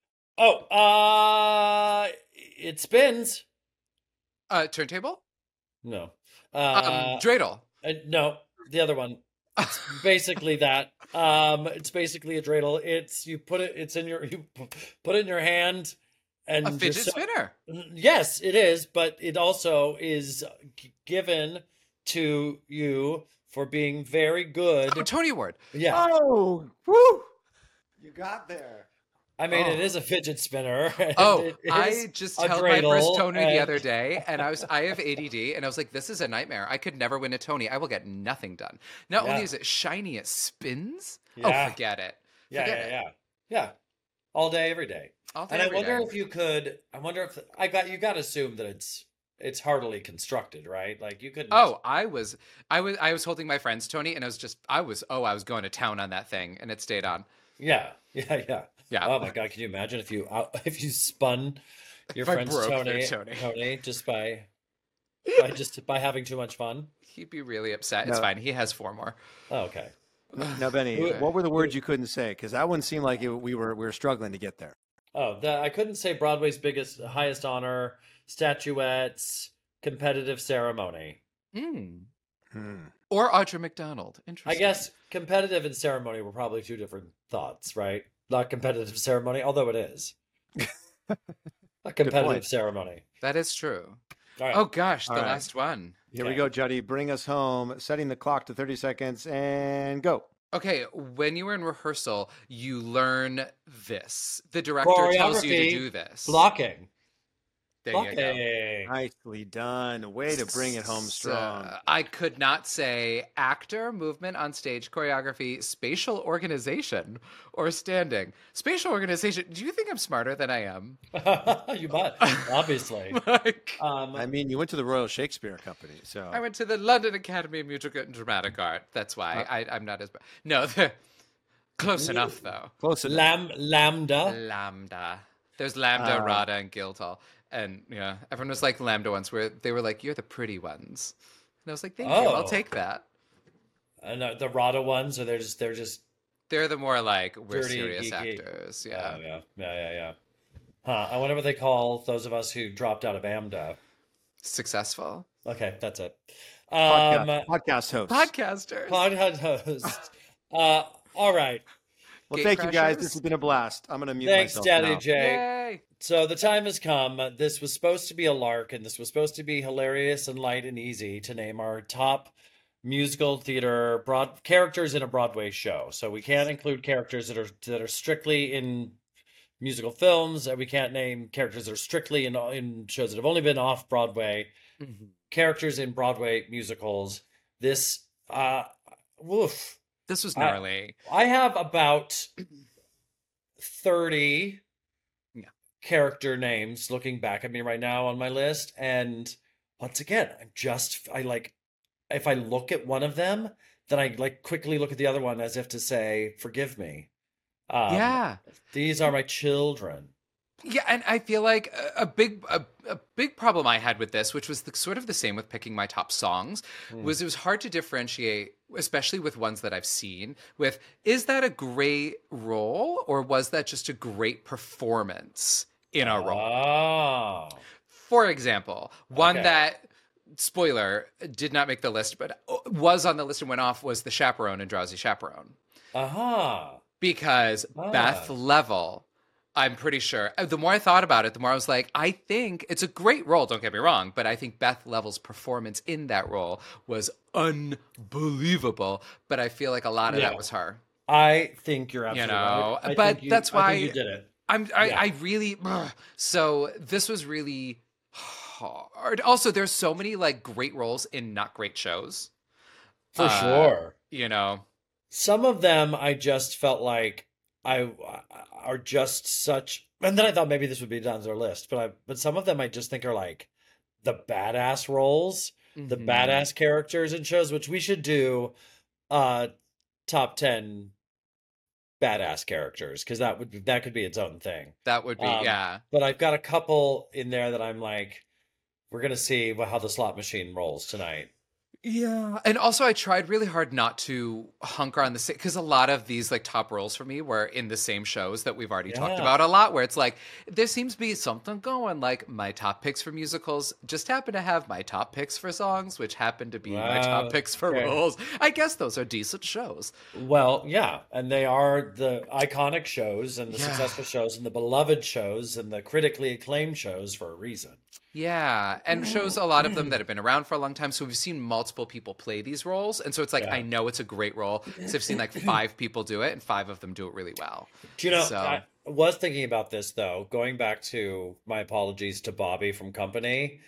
It spins. Turntable? No. Dreidel. No, the other one. It's basically that. It's basically a dreidel. You put it in your hand and A fidget just- spinner. Yes, it is, but it also is given to you for being very good. Oh, Tony Award. Yeah. Oh, woo! You got there. I mean, it is a fidget spinner. and Oh, it is I just a held my first dreidel, Tony the and- other day, and I have ADD, and I was like, this is a nightmare. I could never win a Tony. I will get nothing done. Not Yeah. only is it shiny, it spins. Yeah. Oh, forget it. Yeah, Forget it. yeah. All day, every day. All day, And I every wonder day. if you could. I wonder if you got to assume that it's heartily constructed, right? Like you couldn't. Oh, I was holding my friend's Tony, and I was going to town on that thing, and it stayed on. Yeah. Yeah. Oh my God, can you imagine if you spun your If I friend's broke Tony, their Tony. just by having too much fun? He'd be really upset. It's No. fine. He has 4 more. Oh, okay. Now, Benny, Who- what were the words you couldn't say? Because that one seemed like we were struggling to get there. Oh, I couldn't say Broadway's highest honor, statuettes, competitive ceremony. Or Audra McDonald. I Interesting. guess competitive and ceremony were probably two different thoughts, right? Not competitive ceremony, although it is. A competitive point. ceremony. that is true. All right. Oh gosh, All the right. last one. Here we Okay. go, Juddy. Bring us home. Setting the clock to 30 seconds and go. Okay, when you were in rehearsal, you learn this. The director tells you to Choreography, do this. Blocking. There you go. Okay. Nicely done. Way to bring it home strong. I could not say actor, movement on stage, choreography, spatial organization, or standing. Spatial organization. Do you think I'm smarter than I am? You might, obviously. I mean, you went to the Royal Shakespeare Company, so. I went to the London Academy of Music and Dramatic Art. That's why I'm not as bad. No, close enough, though. Close enough. Lambda. There's Lambda, Rada, and Guildhall. And yeah, everyone was like Lambda ones, where they were like, "You're the pretty ones," and I was like, "Thank you, I'll take that." And the Rada ones, or they're just they're the more like we're dirty, serious geeky. actors. Yeah. Yeah. Huh. I wonder what they call those of us who dropped out of AMDA. Successful Okay, that's it. Podcast host. podcasters. Podcast host. All right. Well, Gate thank you guys. crashers. This has been a blast. I'm going to mute Thanks, myself Daddy now. Jay. Yay! So the time has come. This was supposed to be a lark, and this was supposed to be hilarious and light and easy to name our top musical theater characters in a Broadway show. So we can't include characters that are strictly in musical films. We can't name characters that are strictly in shows that have only been off Broadway. Mm-hmm. Characters in Broadway musicals. This, woof. This was gnarly. I have about 30 character names looking back at me right now on my list. And once again, if I look at one of them, then I like quickly look at the other one as if to say, forgive me. Yeah. These are my children. Yeah, and I feel like a big problem I had with this, which was sort of the same with picking my top songs, was it was hard to differentiate, especially with ones that I've seen, with is that a great role or was that just a great performance in a role? Oh. For example, one Okay. that, spoiler, did not make the list, but was on the list and went off was The Chaperone and Drowsy Chaperone. Aha. Because Beth Level, I'm pretty sure, the more I thought about it, the more I was like, I think it's a great role, don't get me wrong, but I think Beth Level's performance in that role was unbelievable, but I feel like a lot of that was her. I think you're absolutely right. I but think that's why I think you did it. I really, so this was really hard. Also, there's so many like great roles in not great shows. For sure. You know, Some of them I just felt like are just such, and then I thought maybe this would be on their list, but some of them I just think are like the badass roles, the badass characters in shows, which we should do top 10 badass characters, because that could be its own thing. that would be, yeah. But I've got a couple in there that I'm like, we're gonna see how the slot machine rolls tonight. Yeah. And also I tried really hard not to hunker on the same, because a lot of these like top roles for me were in the same shows that we've already talked about a lot, where it's like, there seems to be something going, like my top picks for musicals just happen to have my top picks for songs, which happen to be my top picks for roles. I guess those are decent shows. Well, yeah, and they are the iconic shows and the successful shows and the beloved shows and the critically acclaimed shows for a reason. Yeah, and shows a lot of them that have been around for a long time. So we've seen multiple people play these roles. And so it's like, I know it's a great role. So I've seen like 5 people do it and 5 of them do it really well. Do you know, I was thinking about this though, going back to my apologies to Bobby from Company.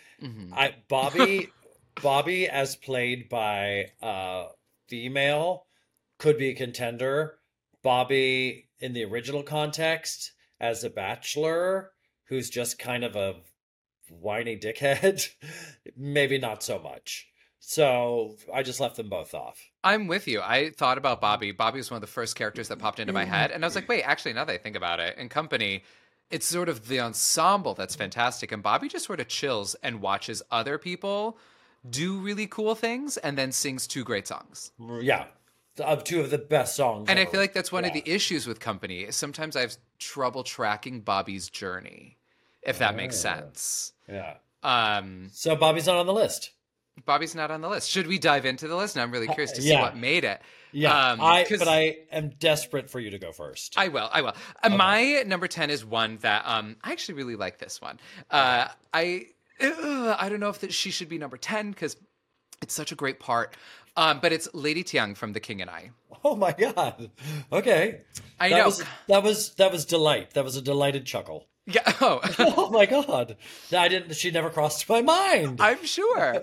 Bobby as played by female could be a contender. Bobby in the original context as a bachelor who's just kind of a whiny dickhead, maybe not so much. So I just left them both off. I'm with you. I thought about Bobby. Bobby was one of the first characters that popped into my head. And I was like, wait, actually, now that I think about it, in Company, it's sort of the ensemble that's fantastic. And Bobby just sort of chills and watches other people do really cool things and then sings 2 great songs. Yeah. 2 of the best songs And ever. I feel like that's one of the issues with Company. Sometimes I have trouble tracking Bobby's journey, if that makes sense. Yeah. So Bobby's not on the list. Bobby's not on the list. Should we dive into the list? And I'm really curious to see what made it. Yeah, but I am desperate for you to go first. I will. Okay. My number 10 is one that I actually really like this one. I don't know if she should be number 10 because it's such a great part. But it's Lady Tiang from The King and I. Oh my God. Okay. I know. That was delight. That was a delighted chuckle. Yeah. Oh, Oh my God. She never crossed my mind. I'm sure.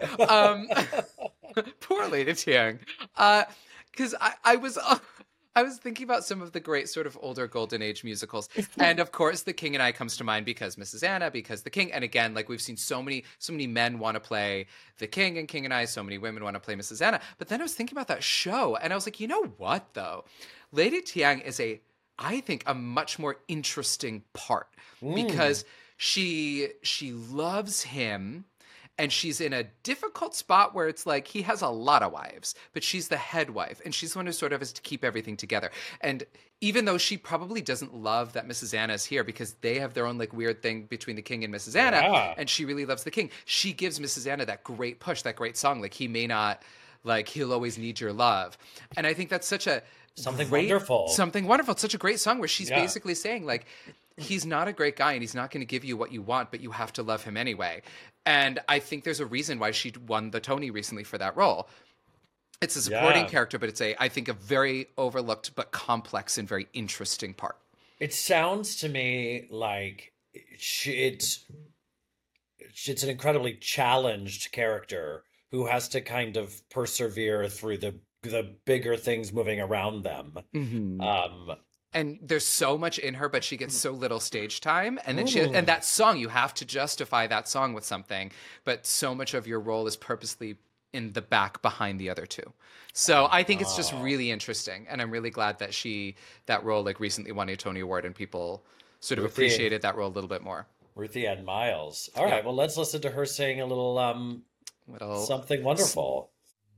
Poor Lady Tiang. Because I was thinking about some of the great sort of older golden age musicals, and of course, The King and I comes to mind because Mrs. Anna, because The King, and again, like we've seen so many men want to play The King and King and I, so many women want to play Mrs. Anna. But then I was thinking about that show, and I was like, you know what though, Lady Tiang is I think a much more interesting part because she loves him. And she's in a difficult spot where it's like he has a lot of wives, but she's the head wife, and she's the one who sort of has to keep everything together. And even though she probably doesn't love that Mrs. Anna is here because they have their own like weird thing between the king and Mrs. Anna, and she really loves the king, she gives Mrs. Anna that great push, that great song, like he may not, like he'll always need your love. And I think that's such a Something wonderful. It's such a great song where she's basically saying like, he's not a great guy and he's not going to give you what you want, but you have to love him anyway. And I think there's a reason why she won the Tony recently for that role. It's a supporting character, but it's I think a very overlooked but complex and very interesting part. It sounds to me like it's an incredibly challenged character who has to kind of persevere through the bigger things moving around them. Mm-hmm. And there's so much in her, but she gets so little stage time. And then and that song, you have to justify that song with something. But so much of your role is purposely in the back behind the other two. So I think it's just really interesting. And I'm really glad that that role like recently won a Tony Award and people sort of appreciated that role a little bit more. Ruthie Ann Miles. All right, well, let's listen to her sing a little something wonderful.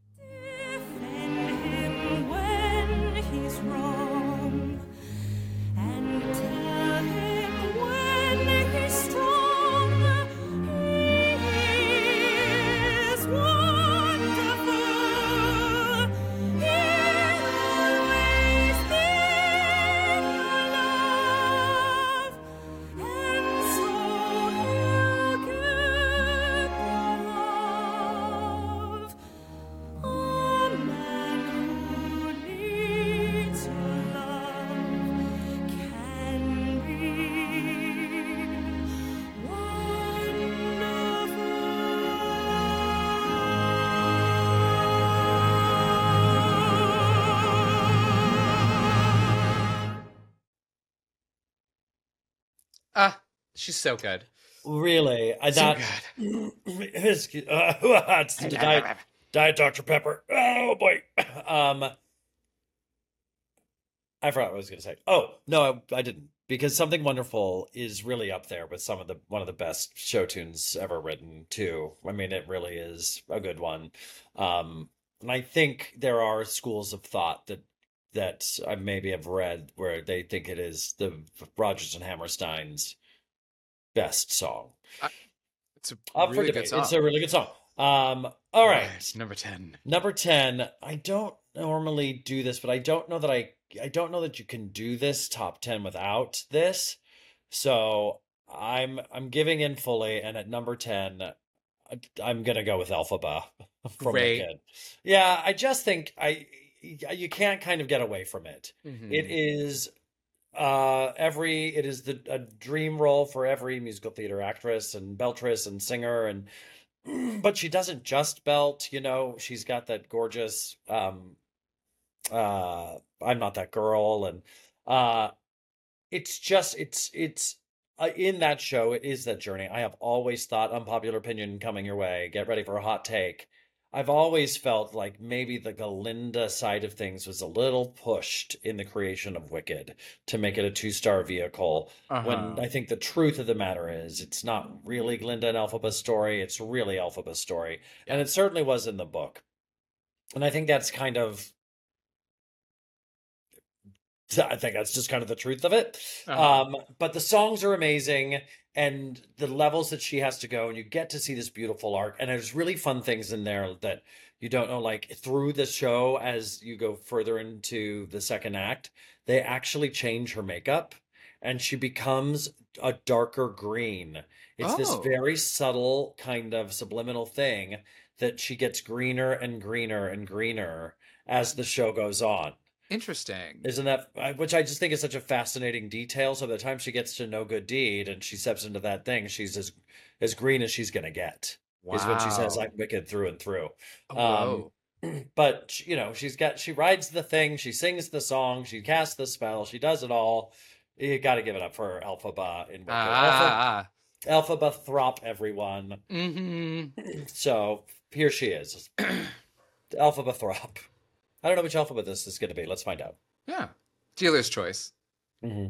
She's so good. Really? So good. It's Diet Dr. Pepper. Oh, boy. I forgot what I was going to say. Oh, no, I didn't. Because Something Wonderful is really up there with one of the best show tunes ever written, too. I mean, it really is a good one. And I think there are schools of thought that I maybe have read where they think it is the Rodgers and Hammerstein's best song. It's a really good song. It's a really good song. All right. Number 10. Number 10. I don't normally do this, but I don't know that you can do this top 10 without this. So I'm giving in fully, and at number 10, I'm gonna go with Elphaba from Wicked. Yeah, I just think you can't kind of get away from it. Mm-hmm. It is a dream role for every musical theater actress and beltress and singer, and but she doesn't just belt, she's got that gorgeous I'm Not That Girl, and it's in that show, it is that journey. I have always thought, unpopular opinion coming your way, get ready for a hot take, I've always felt like maybe the Galinda side of things was a little pushed in the creation of Wicked to make it a 2-star vehicle. When I think the truth of the matter is it's not really Glinda and Elphaba's story. It's really Elphaba's story. Yeah. And it certainly was in the book. And I think that's just kind of the truth of it. But the songs are amazing. And the levels that she has to go, and you get to see this beautiful arc. And there's really fun things in there that you don't know, like through the show, as you go further into the second act, they actually change her makeup and she becomes a darker green. It's this very subtle kind of subliminal thing that she gets greener and greener and greener as the show goes on. Interesting. Isn't that, which I just think is such a fascinating detail. So by the time she gets to No Good Deed and she steps into that thing, she's as green as she's gonna get. Is when she says, Wow. "I'm wicked through and through." Um, Whoa. but she rides the thing, she sings the song, she casts the spell, she does it all. You got to give it up for Elphaba in Wicked. Ah. Elphaba Throp, everyone. Mm-hmm. So here she is, Elphaba Throp. I don't know which alphabet this is going to be. Let's find out. Yeah. Dealer's choice. Mm-hmm.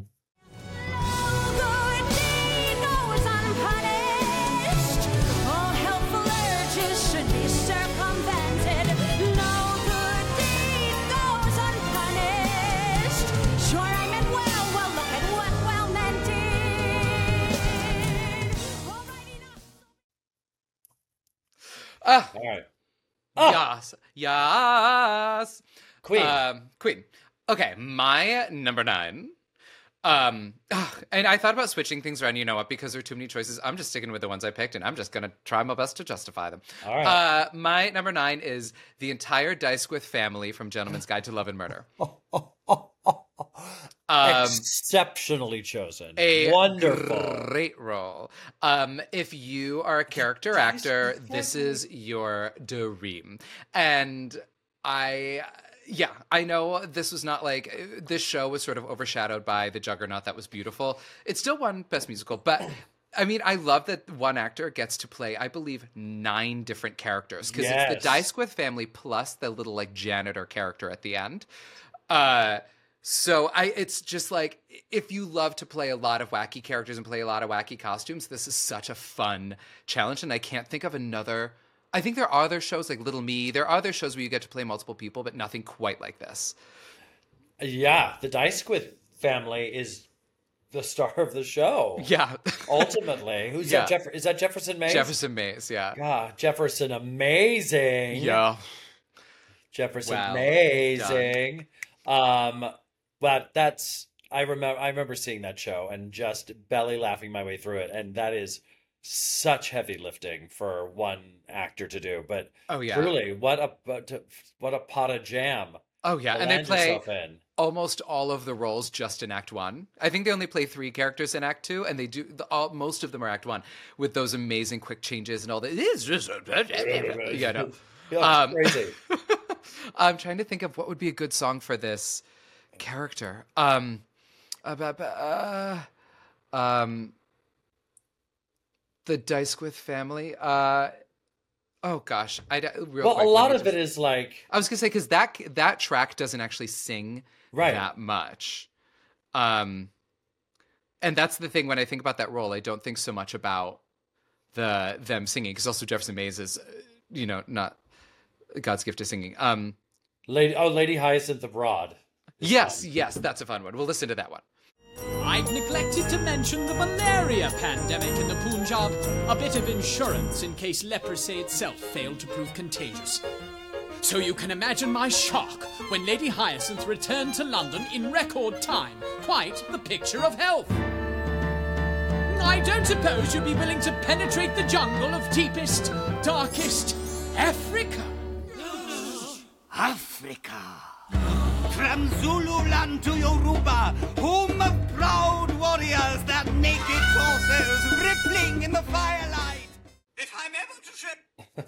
Ah. All right. Oh, Yes. Yes. Queen. Queen. Okay, my number 9. And I thought about switching things around, you know what, because there are too many choices. I'm just sticking with the ones I picked, and I'm just gonna try my best to justify them. All right. My number 9 is the entire Dysquith family from Gentleman's Guide to Love and Murder. Exceptionally chosen. A Wonderful. great role. If you are a character actor, this is your dream. And I know this was not like, this show was sort of overshadowed by The Juggernaut that was beautiful. It still won Best Musical, but I mean, I love that one actor gets to play, I believe, 9 different characters, because it's the Dysquith family plus the little like janitor character at the end. So it's just like, if you love to play a lot of wacky characters and play a lot of wacky costumes, this is such a fun challenge. And I can't think of another. I think there are other shows like Little Me. There are other shows where you get to play multiple people, but nothing quite like this. Yeah, the Dysquith family is the star of the show. Yeah. Ultimately. Who's that? Is that Jefferson Mays? Jefferson Mays, yeah. God, Jefferson, amazing. Yeah. Jefferson, Well amazing. But I remember seeing that show and just belly laughing my way through it, and that is such heavy lifting for one actor to do. But Oh, yeah. truly, what a pot of jam. Oh, yeah. to And they land play yourself in. almost all of the roles just in Act 1. I think they only play 3 characters in Act 2, and they do most of them are Act 1 with those amazing quick changes and all that. It is just yeah, no. Yeah, it's crazy. I'm trying to think of what would be a good song for this character. The Dysquith family. Oh gosh, Well, a lot of it is like, I was gonna say, because that track doesn't actually sing Right. that much, and that's the thing when I think about that role. I don't think so much about them singing, because also Jefferson Mays is, not God's gift to singing. Lady Hyacinth Abroad. Yes, that's a fun one. We'll listen to that one. I've neglected to mention the malaria pandemic in the Punjab. A bit of insurance in case leprosy itself failed to prove contagious. So you can imagine my shock when Lady Hyacinth returned to London in record time. Quite the picture of health. I don't suppose you'd be willing to penetrate the jungle of deepest, darkest Africa. Africa. From Zululand to Yoruba, home of proud warriors, that naked torsos rippling in the firelight. If I'm ever to trip.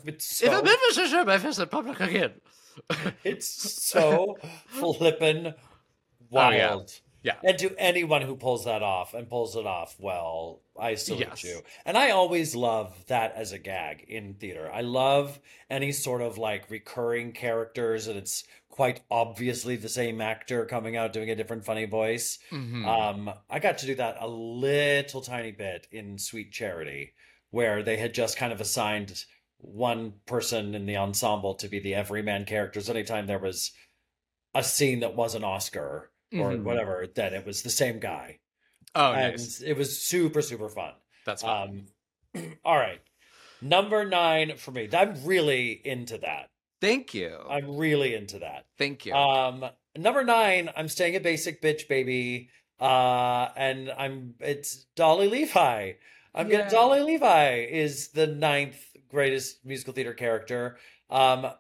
It's so flippin' wild. Yeah. And to anyone who pulls that off and pulls it off well, I salute Yes. you. And I always love that as a gag in theater. I love any sort of like recurring characters, and it's quite obviously the same actor coming out doing a different funny voice. I got to do that a little tiny bit in Sweet Charity, where they had just kind of assigned one person in the ensemble to be the everyman characters. Anytime there was a scene that was an Oscar or whatever, then it was the same guy. Oh, And nice. it was super, super fun. That's fun. All right. Number 9 for me. I'm really into that. Thank you. I'm really into that. Thank you. Number 9, I'm staying a basic bitch, baby. And it's Dolly Levi. Dolly Levi is the 9th greatest musical theater character.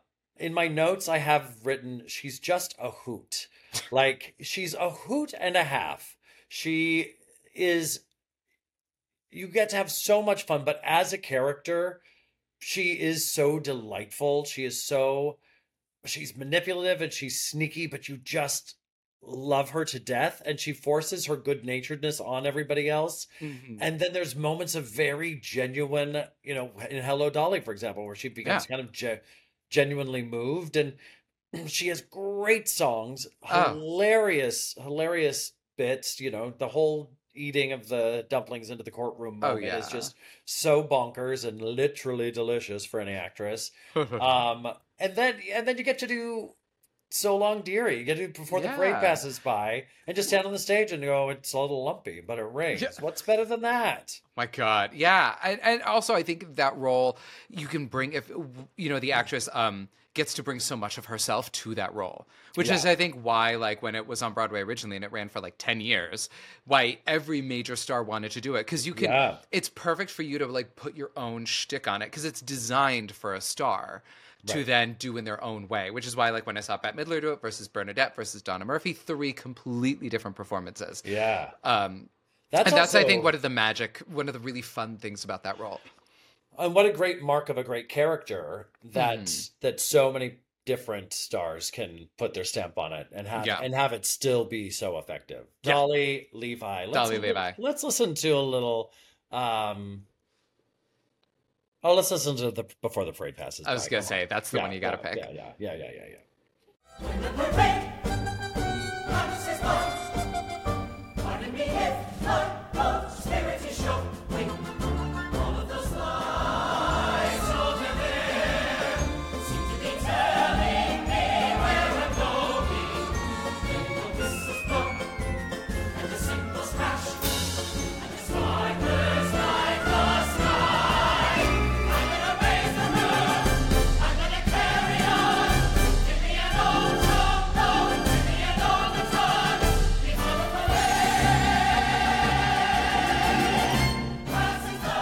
in my notes, I have written, she's just a hoot. Like, she's a hoot and a half. She is, you get to have so much fun, but as a character, she is so delightful. She's manipulative and she's sneaky, but you just love her to death. And she forces her good-naturedness on everybody else. Mm-hmm. And then there's moments of very genuine, in Hello, Dolly, for example, where she becomes kind of genuinely moved. And she has great songs, hilarious bits, the whole eating of the dumplings into the courtroom moment is just so bonkers and literally delicious for any actress. And then you get to do So Long Dearie. You get to do Before the Parade Passes By and just stand on the stage and go, it's a little lumpy, but it rings. What's better than that? My God. Yeah. And also I think that role you can bring, if, the actress gets to bring so much of herself to that role, which is, I think, why, like, when it was on Broadway originally and it ran for like 10 years, why every major star wanted to do it. Because you can, it's perfect for you to like put your own shtick on it because it's designed for a star to then do in their own way, which is why, like, when I saw Bette Midler do it versus Bernadette versus Donna Murphy, 3 completely different performances. Yeah. That's I think, one of the really fun things about that role. And what a great mark of a great character that so many different stars can put their stamp on it and have it still be so effective. Yeah. Dolly Levi. Let's listen to a little. Let's listen to the Before the Parade Passes By. I was gonna say that's the one you gotta pick. Yeah. When the parade passes by, pardon me if my old spirit is showing. All of those lights over there seem to be telling me where I'm going. When the whistles blow and the cymbals crash and the sparklers light the sky, I'm gonna raise the roof, I'm gonna carry on. Give me an old trombone, give me an old guitar before the parade passes by.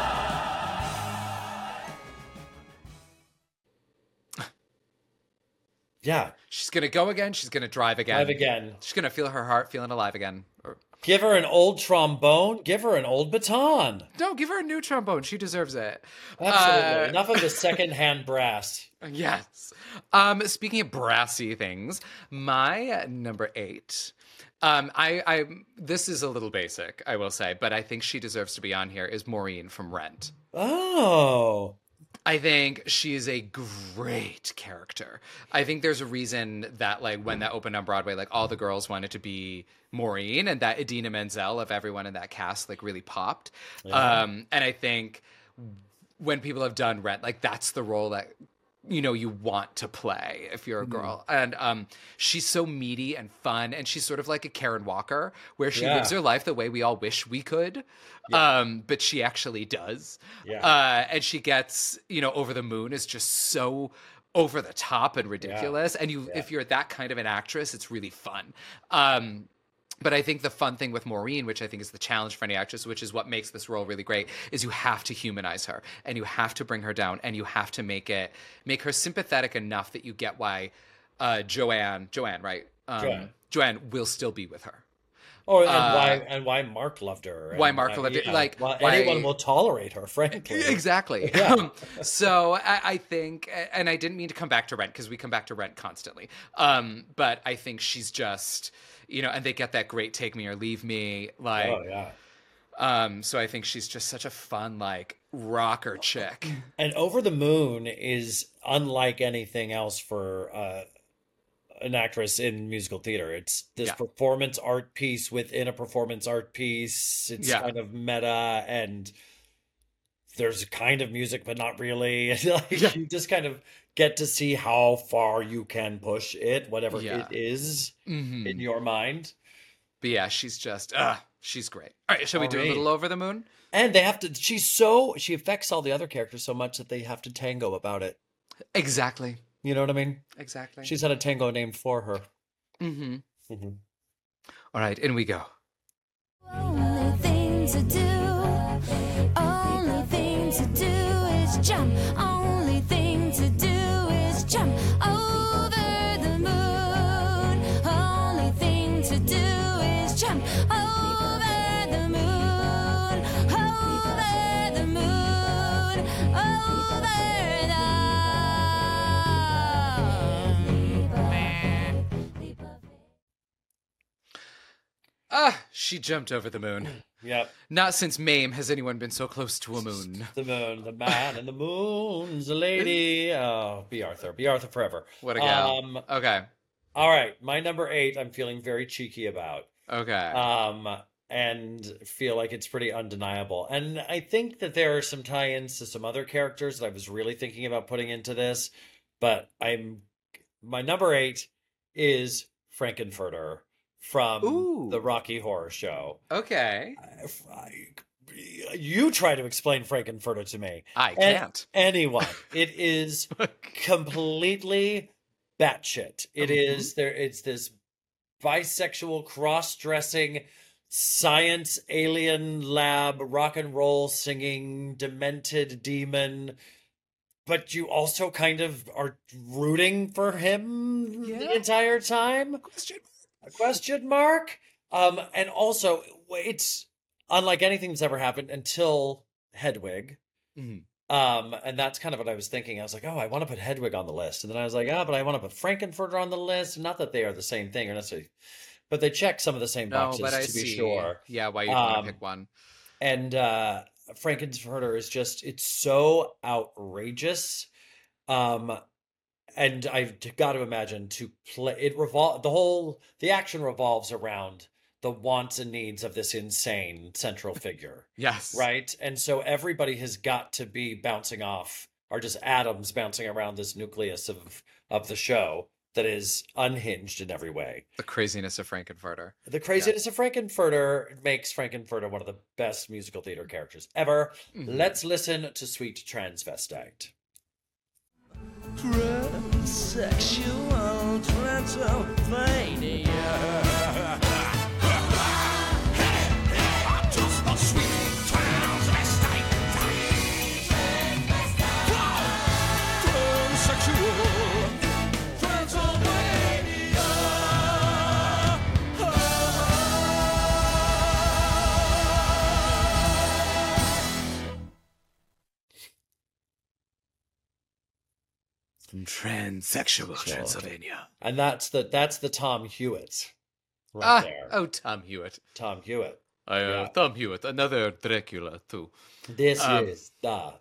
Yeah. She's gonna go again. She's gonna drive again. She's gonna feel her heart feeling alive again. Give her an old trombone. Give her an old baton. No, give her a new trombone. She deserves it. Absolutely. Enough of the secondhand brass. Yes. Speaking of brassy things, my number 8. I this is a little basic, I will say, but I think she deserves to be on here. Is Maureen from Rent. Oh. I think she is a great character. I think there's a reason that, like, when that opened on Broadway, like, all the girls wanted to be Maureen, and that Idina Menzel of everyone in that cast, like, really popped. Yeah. And I think when people have done Rent, like, that's the role that, you want to play if you're a girl. And she's so meaty and fun, and she's sort of like a Karen Walker, where she lives her life the way we all wish we could, but she actually does. And she gets, Over the Moon is just so over the top and ridiculous. And if you're that kind of an actress, it's really fun. But I think the fun thing with Maureen, which I think is the challenge for any actress, which is what makes this role really great, is you have to humanize her and you have to bring her down and you have to make her sympathetic enough that you get why Joanne, right? Joanne will still be with her. Oh, and why Mark loved her. Why Mark loved it. Like, why anyone will tolerate her, frankly. Exactly. Yeah. So I think, and I didn't mean to come back to Rent because we come back to Rent constantly. But I think she's just, and they get that great Take Me or Leave Me. Like, oh, yeah. So I think she's just such a fun, like, rocker chick. And Over the Moon is unlike anything else for an actress in musical theater. It's this performance art piece within a performance art piece. It's kind of meta, and there's a kind of music, but not really. You just kind of get to see how far you can push it, whatever it is in your mind. But yeah, she's just, she's great. All right, shall we do a little Over the Moon? And they have to, she affects all the other characters so much that they have to tango about it. Exactly. You know what I mean? Exactly. She's had a tango named for her. Mm-hmm. Mm-hmm. All right, in we go. Only thing to do is jump. Only thing to do is jump. Oh. come over the moon, over the moon, over She jumped over the moon. Yep. Not since Mame has anyone been so close to a moon. The moon, the man, and the moon's a lady. Oh, be Arthur forever. What a gal. Okay. All right, my number 8, I'm feeling very cheeky about. Okay. And feel like it's pretty undeniable. And I think that there are some tie-ins to some other characters that I was really thinking about putting into this, but my number 8 is Frankenfurter from the Rocky Horror Show. Okay. You try to explain Frankenfurter to me. I can't. Anyone. It is completely batshit. It is there. It's this bisexual, cross-dressing, science alien lab, rock and roll singing, demented demon. But you also kind of are rooting for him the entire time. Question mark. And also, it's unlike anything that's ever happened until Hedwig. Mhm. And that's kind of what I was thinking. I was like, oh, I want to put Hedwig on the list. And then I was like, but I want to put Frankenfurter on the list. Not that they are the same thing or necessarily, but they check some of the same boxes to be sure. Yeah, why you want to pick one. And Frankenfurter is just, it's so outrageous. And I've got to imagine to play the action revolves around the wants and needs of this insane central figure. Yes. Right? And so everybody has got to be bouncing off, or just atoms bouncing around this nucleus of the show that is unhinged in every way. The craziness of Frankenfurter. The craziness of Frankenfurter makes Frankenfurter one of the best musical theater characters ever. Mm-hmm. Let's listen to Sweet Transvestite. Transsexual Transylvania. Just a sweet transvestite. Transsexual Transylvania. Transsexual Transylvania. And that's the Tom Hewitt right there. Oh, Tom Hewitt. Tom Hewitt. Tom Hewitt, another Dracula too. This is Tom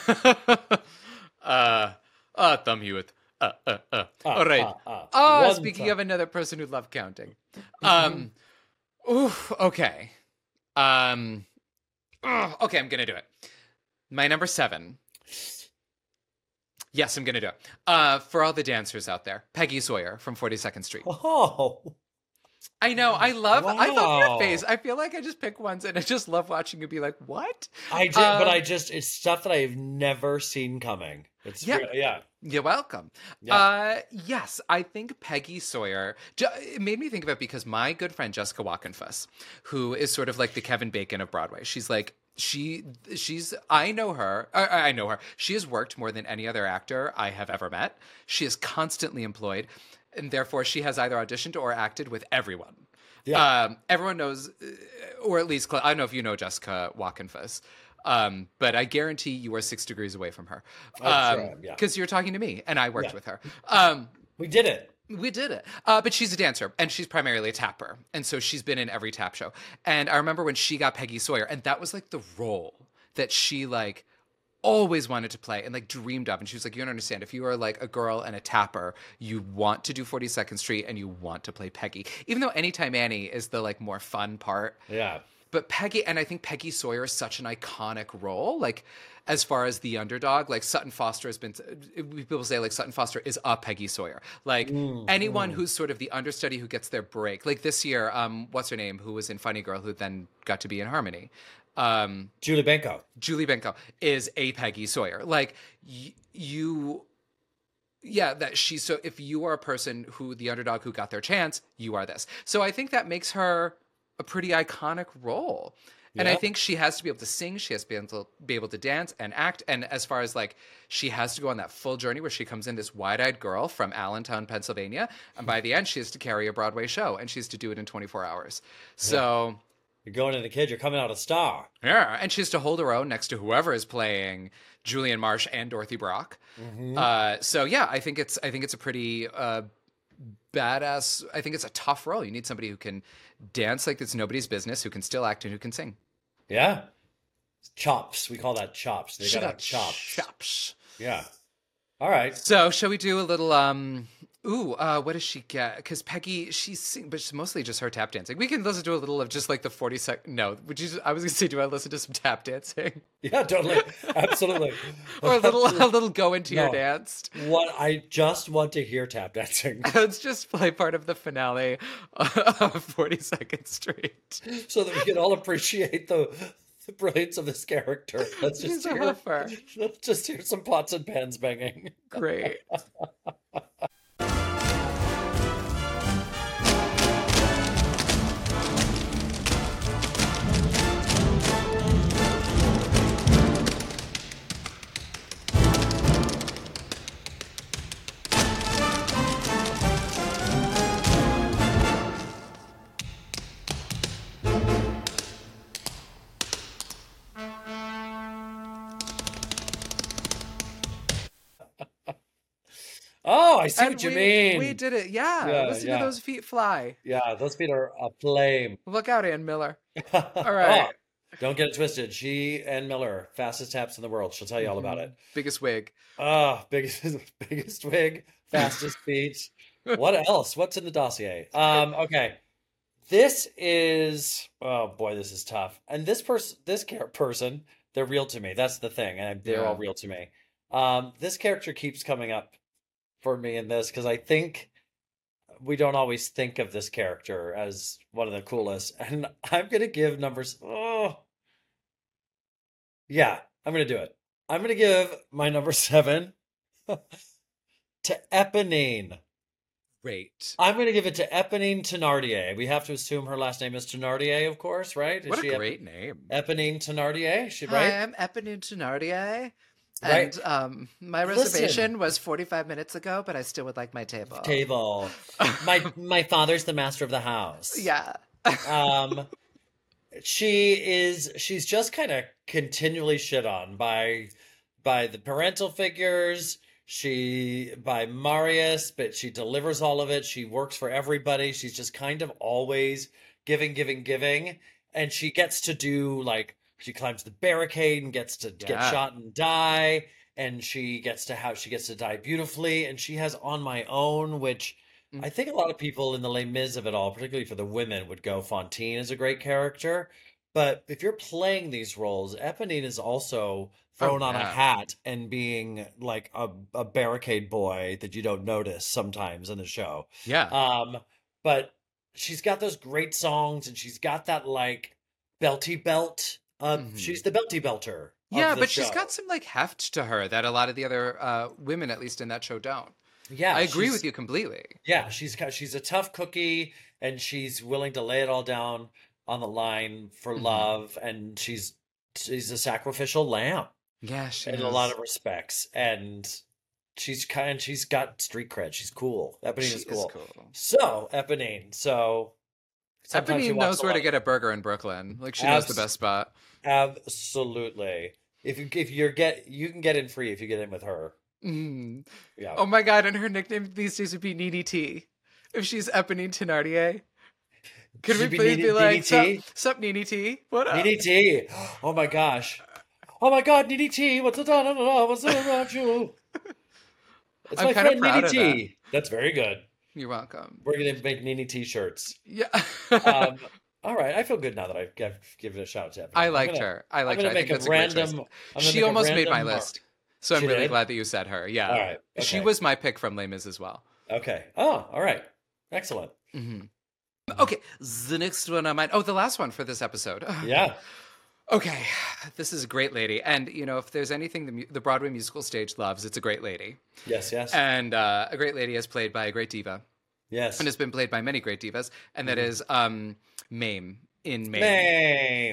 Hewitt. All right. Speaking of another person who loved counting. Okay. Okay, I'm gonna do it. My number 7. Yes, I'm gonna do it. For all the dancers out there, Peggy Sawyer from 42nd Street. Oh, I know. I love Wow. your face. I feel like I just pick ones and I just love watching you be like, what? I did, but it's stuff that I've never seen coming. It's Yeah. You're welcome. Yeah. Yes, I think Peggy Sawyer, it made me think of it because my good friend Jessica Walkenfuss, who is sort of like the Kevin Bacon of Broadway, she's like, I know her. She has worked more than any other actor I have ever met. She is constantly employed, and therefore she has either auditioned or acted with everyone. Yeah. Everyone knows, or at least, I don't know if you know Jessica Walkenfuss. But I guarantee you are 6 degrees away from her. Because you're talking to me, and I worked with her. We did it. We did it. But she's a dancer, and she's primarily a tapper. And so she's been in every tap show. And I remember when she got Peggy Sawyer, and that was like the role that she like always wanted to play and like dreamed of. And she was like, you don't understand. If you are like a girl and a tapper, you want to do 42nd Street and you want to play Peggy. Even though Anytime Annie is the like more fun part. Yeah. But Peggy, and I think Peggy Sawyer is such an iconic role, like as far as the underdog, like Sutton Foster has been, people say like Sutton Foster is a Peggy Sawyer. Like anyone who's sort of the understudy who gets their break. Like this year, what's her name, who was in Funny Girl, who then got to be in Harmony. Julie Benko. Julie Benko is a Peggy Sawyer. Like so if you are a person who, the underdog who got their chance, you are this. So I think that makes her a pretty iconic role. And I Yeah. think she has to be able to sing, she has to be able to dance and act. And as far as like, she has to go on that full journey where she comes in this wide-eyed girl from Allentown, Pennsylvania. And by the end, she has to carry a Broadway show and she has to do it in 24 hours. So You're going in a kid, you're coming out a star. yeah, and she has to hold her own next to whoever is playing Julian Marsh and Dorothy Brock. So yeah, I think it's a pretty badass. I think it's a tough role. You need somebody who can dance like it's nobody's business, who can still act, and who can sing. Yeah. Chops. We call that chops. They She got got chops. chops. Yeah. All right. So shall we do a little what does she get? Because Peggy, she's sing, but it's mostly just her tap dancing. We can listen to a little of just like the 40-second. No, would you? I was gonna say, do I listen to some tap dancing Yeah, totally. Absolutely. or a little go into your No. dance? What I just want to hear tap dancing Let's just play part of the finale of 42nd Street. so that we can all appreciate the brilliance of this character. Let's She's just a hear. hoofer. Let's just hear some pots and pans banging. Great. Oh, I see And what you mean. We did it. Yeah. Yeah, Listen yeah. to those feet fly. Yeah, those feet are aflame. Look out, Ann Miller. All right. Oh, don't get it twisted. She and Miller, fastest taps in the world. She'll tell you all about it. Biggest wig. Oh, biggest wig, fastest feet. What else? What's in the dossier? Okay. This is, oh boy, this is tough. And this person, they're real to me. That's the thing. And they're Yeah. all real to me. This character keeps coming up for me in this because I think we don't always think of this character as one of the coolest. And I'm going to give numbers. Oh, yeah, I'm going to do it. I'm going to give my number 7 to Eponine. Great. I'm going to give it to Eponine Thenardier. We have to assume her last name is Thenardier, of course, right? Is What she a great name. Eponine Thenardier, Hi, right? I'm Eponine Thenardier. Right. And my Listen. reservation was 45 minutes ago, but I still would like my table. Table. My father's the master of the house. Yeah. She's just kind of continually shit on by the parental figures, by Marius, but she delivers all of it. She works for everybody. She's just kind of always giving, and she gets to do like she climbs the barricade and gets to get Yeah. shot and die, and she gets to die beautifully, and she has On My Own, which I think a lot of people in the Les Mis of it all, particularly for the women, would go Fontaine is a great character. But if you're playing these roles, Eponine is also thrown on a yeah. hat and being like a barricade boy that you don't notice sometimes in the show. Yeah. But she's got those great songs and she's got that like belty belt. She's the belty belter. Yeah, of the but she's show. got some like heft to her that a lot of the other women, at least in that show, don't. Yeah, I agree she's- with you completely. Yeah, she's a tough cookie and she's willing to lay it all down on the line for love, and she's a sacrificial lamb Yeah, she in a lot of respects, and she's got street cred. She's cool. Eponine She is is cool. cool. So Eponine. So sometimes she Eponine walks knows where to along- get a burger in Brooklyn. Like she knows the best spot. Absolutely. If you can get in free if you get in with her. Mm. Yeah. Oh my god! And her nickname these days would be Needy T. If she's Eponine Thenardier. Could we She'd be please Needy- be like, Needy T? sup, Needy T? What up? Needy T. Oh my gosh. Oh my God, Needy T. What's it about you? It's I'm my kinda friend proud Needy of T. That's very good. You're welcome. We're gonna make Needy T-shirts. Yeah. All right, I feel good now that I've given it a shout out to Eponine. I I'm liked gonna- her. I I'm liked her. gonna I make think a that's a great random. choice. I'm gonna She make a almost made my random mark. list. So I'm She really did? glad that you said her. Yeah. All right, She okay. was my pick from Les Mis as well. Okay. Oh, all right. Excellent. Okay, the next one on mine. Oh, the last one for this episode. Yeah. Okay, this is a great lady. And, you know, if there's anything the Broadway musical stage loves, it's a great lady. Yes. Yes. And a great lady is played by a great diva. Yes. And has been played by many great divas. And that is Mame in Mame. Name.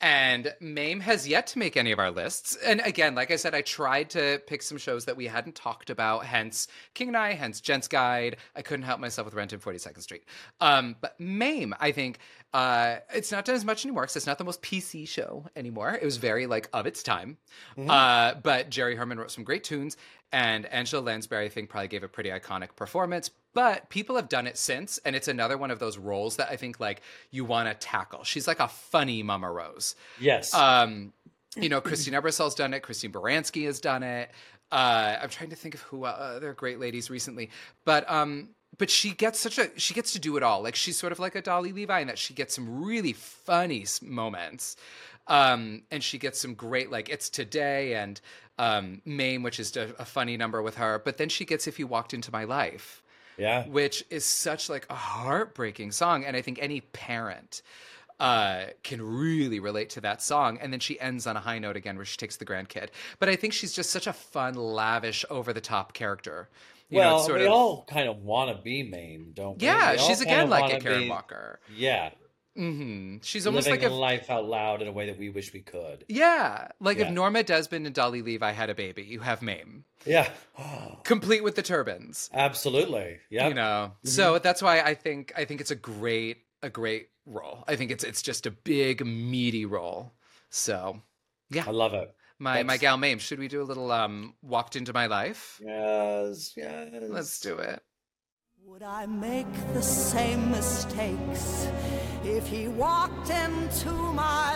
And Mame has yet to make any of our lists. And again, like I said, I tried to pick some shows that we hadn't talked about, hence King and I, hence Gents Guide. I couldn't help myself with Rent in 42nd Street. But Mame, I think, it's not done as much anymore because it's not the most PC show anymore. It was very, like, of its time. But Jerry Herman wrote some great tunes. And Angela Lansbury, I think, probably gave a pretty iconic performance. But people have done it since, and it's another one of those roles that I think, like, you want to tackle. She's like a funny Mama Rose. Yes. You know, Christine Ebersol's done it. Christine Baranski has done it. I'm trying to think of who other great ladies recently. But she gets to do it all. Like, she's sort of like a Dolly Levi in that she gets some really funny moments. And she gets some great, like, It's Today and Mame, which is a funny number with her. But then she gets If You Walked Into My Life. Yeah. Which is such, like, a heartbreaking song. And I think any parent can really relate to that song. And then she ends on a high note again where she takes the grandkid. But I think she's just such a fun, lavish, over-the-top character. You know, we all kind of want to be Mame, don't we? Yeah, We all she's kind again of like wanna a Karen be- Walker. Yeah. Mm-hmm. She's almost Living like life out loud in a way that we wish we could. Yeah. Like Yeah. if Norma Desmond and Dolly Levi had a baby, you have Mame. Yeah. Complete with the turbans. Absolutely. Yeah. You know. So that's why I think it's a great role. I think it's just a big meaty role. So yeah. I love it. My gal Mame, should we do a little Walked Into My Life? Yes. Let's do it. Would I make the same mistakes if he walked into my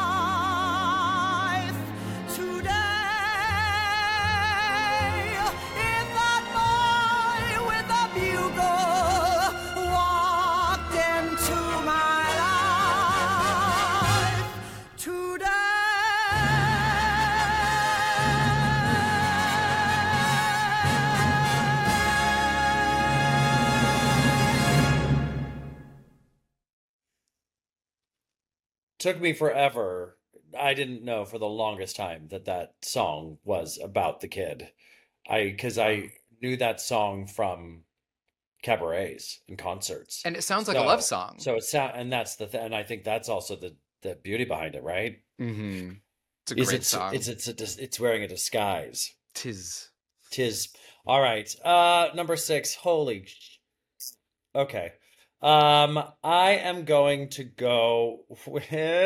life today? If that boy with a bugle walked into my life today. Took me forever. I didn't know for the longest time that song was about the kid. Because I knew that song from cabarets and concerts. And it sounds like a love song. So and that's and I think that's also the beauty behind it, right? Mm-hmm. It's a great song. It's wearing a disguise. Tis. All right. Number 6. Okay. I am going to go with.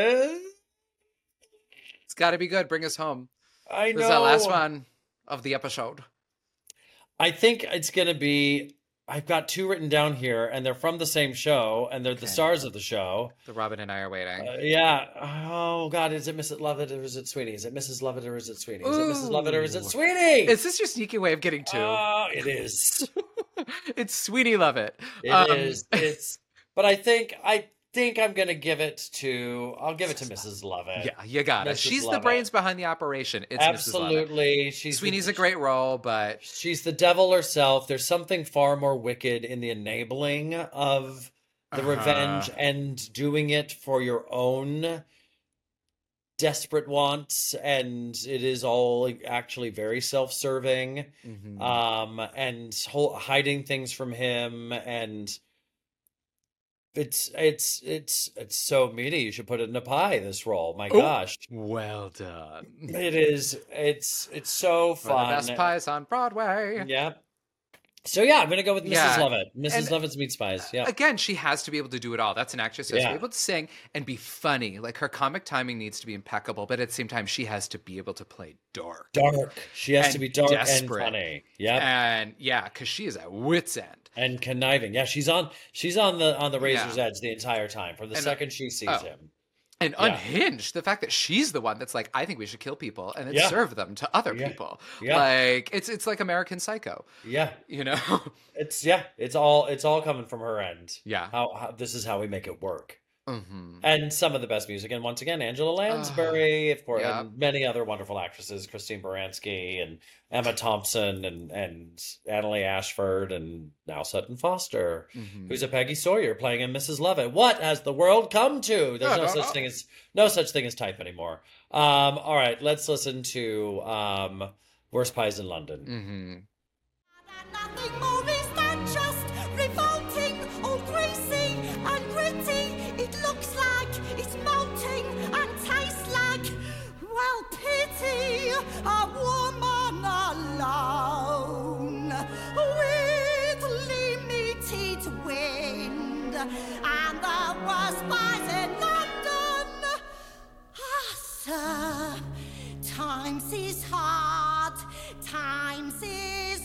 It's got to be good. Bring us home. I know. This is the last one of the episode. I think it's going to be. I've got 2 written down here, and they're from the same show, and they're the stars of the show. The Robin and I Are Waiting. Yeah. Oh, God. Is it Mrs. Lovett or is it Sweeney? Is it Mrs. Lovett or is it Sweeney? Is it Mrs. Lovett or is it Sweeney? Is this your sneaky way of getting 2? Oh, it is. It's Sweeney Lovett. It is. It's. But I think I'm gonna give it to. I'll give it to Mrs. Lovett. Yeah, you got it. Mrs. She's the Lovett. brains behind the operation. It's Mrs. Lovett. Absolutely. Sweeney's a great role, but she's the devil herself. There's something far more wicked in the enabling of the revenge and doing it for your own desperate wants, and it is all actually very self-serving. And hiding things from him, and it's so meaty. You should put it in a pie, this role. My gosh. Well done. It is. It's so fun. One of the best pies on Broadway. Yeah. So yeah, I'm gonna go with Mrs. Yeah. Lovett. Mrs. And Lovett's Meat Spies. Yeah. Again, she has to be able to do it all. That's an actress who has to Yeah. be able to sing and be funny. Like her comic timing needs to be impeccable, but at the same time, she has to be able to play dark. Dark. She has to And be dark desperate. and funny. Yep. And yeah, because she is at wit's end. And conniving. Yeah, she's on the razor's edge the entire time from the second she sees him. And Yeah. unhinged, the fact that she's the one that's like, I think we should kill people and then Yeah. serve them to other people. Yeah. Like it's like American Psycho. Yeah. You know? It's all coming from her end. Yeah. How this is how we make it work. Mm-hmm. And some of the best music, and once again, Angela Lansbury, of course, yeah. and many other wonderful actresses, Christine Baranski and Emma Thompson and Annalie Ashford and now Sutton Foster, who's a Peggy Sawyer playing in Mrs. Lovett. What has the world come to? There's no such thing as type anymore. All right, let's listen to Worst Pies in London. Mm-hmm. Nothing more is than just revolting, all greasy and gritty. It looks like it's molting and tasty. and the worst pies in London. Ah, sir, times is hard, times is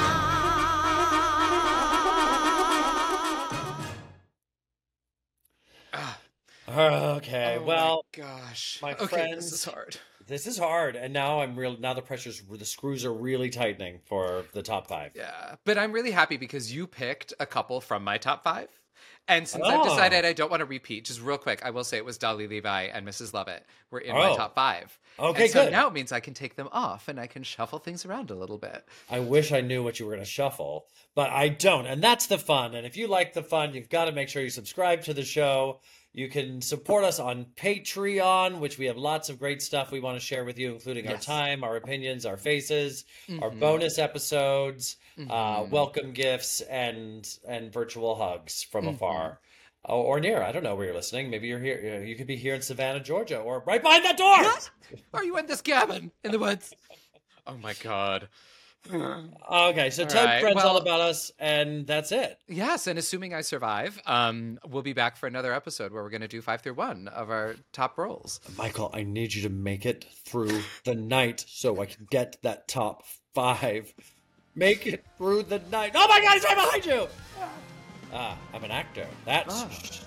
hard. Okay, Oh well, my gosh. my Okay, friends, this is hard. this is hard, and now now the screws are really tightening for the top 5. Yeah, but I'm really happy because you picked a couple from my top 5. And since I've decided I don't want to repeat, just real quick, I will say it was Dolly Levi and Mrs. Lovett were in my top 5. Okay, and so good. now it means I can take them off and I can shuffle things around a little bit. I wish I knew what you were going to shuffle, but I don't. And that's the fun. And if you like the fun, you've got to make sure you subscribe to the show. You can support us on Patreon, which we have lots of great stuff we want to share with you, including our time, our opinions, our faces, our bonus episodes, welcome gifts, and virtual hugs from afar. Or near. I don't know where you're listening. Maybe you're here. You could be here in Savannah, Georgia, or right behind that door. What? Are you in this cabin in the woods? Oh my God. Okay, so tell your friends all about us, and that's it. Yes, and assuming I survive, we'll be back for another episode where we're going to do 5 through 1 of our top roles. Michael, I need you to make it through the night so I can get that top 5. Make it through the night. Oh my God, he's right behind you! I'm an actor. That's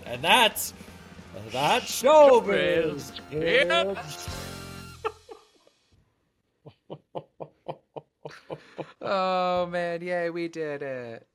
showbiz. Oh man, yay, we did it.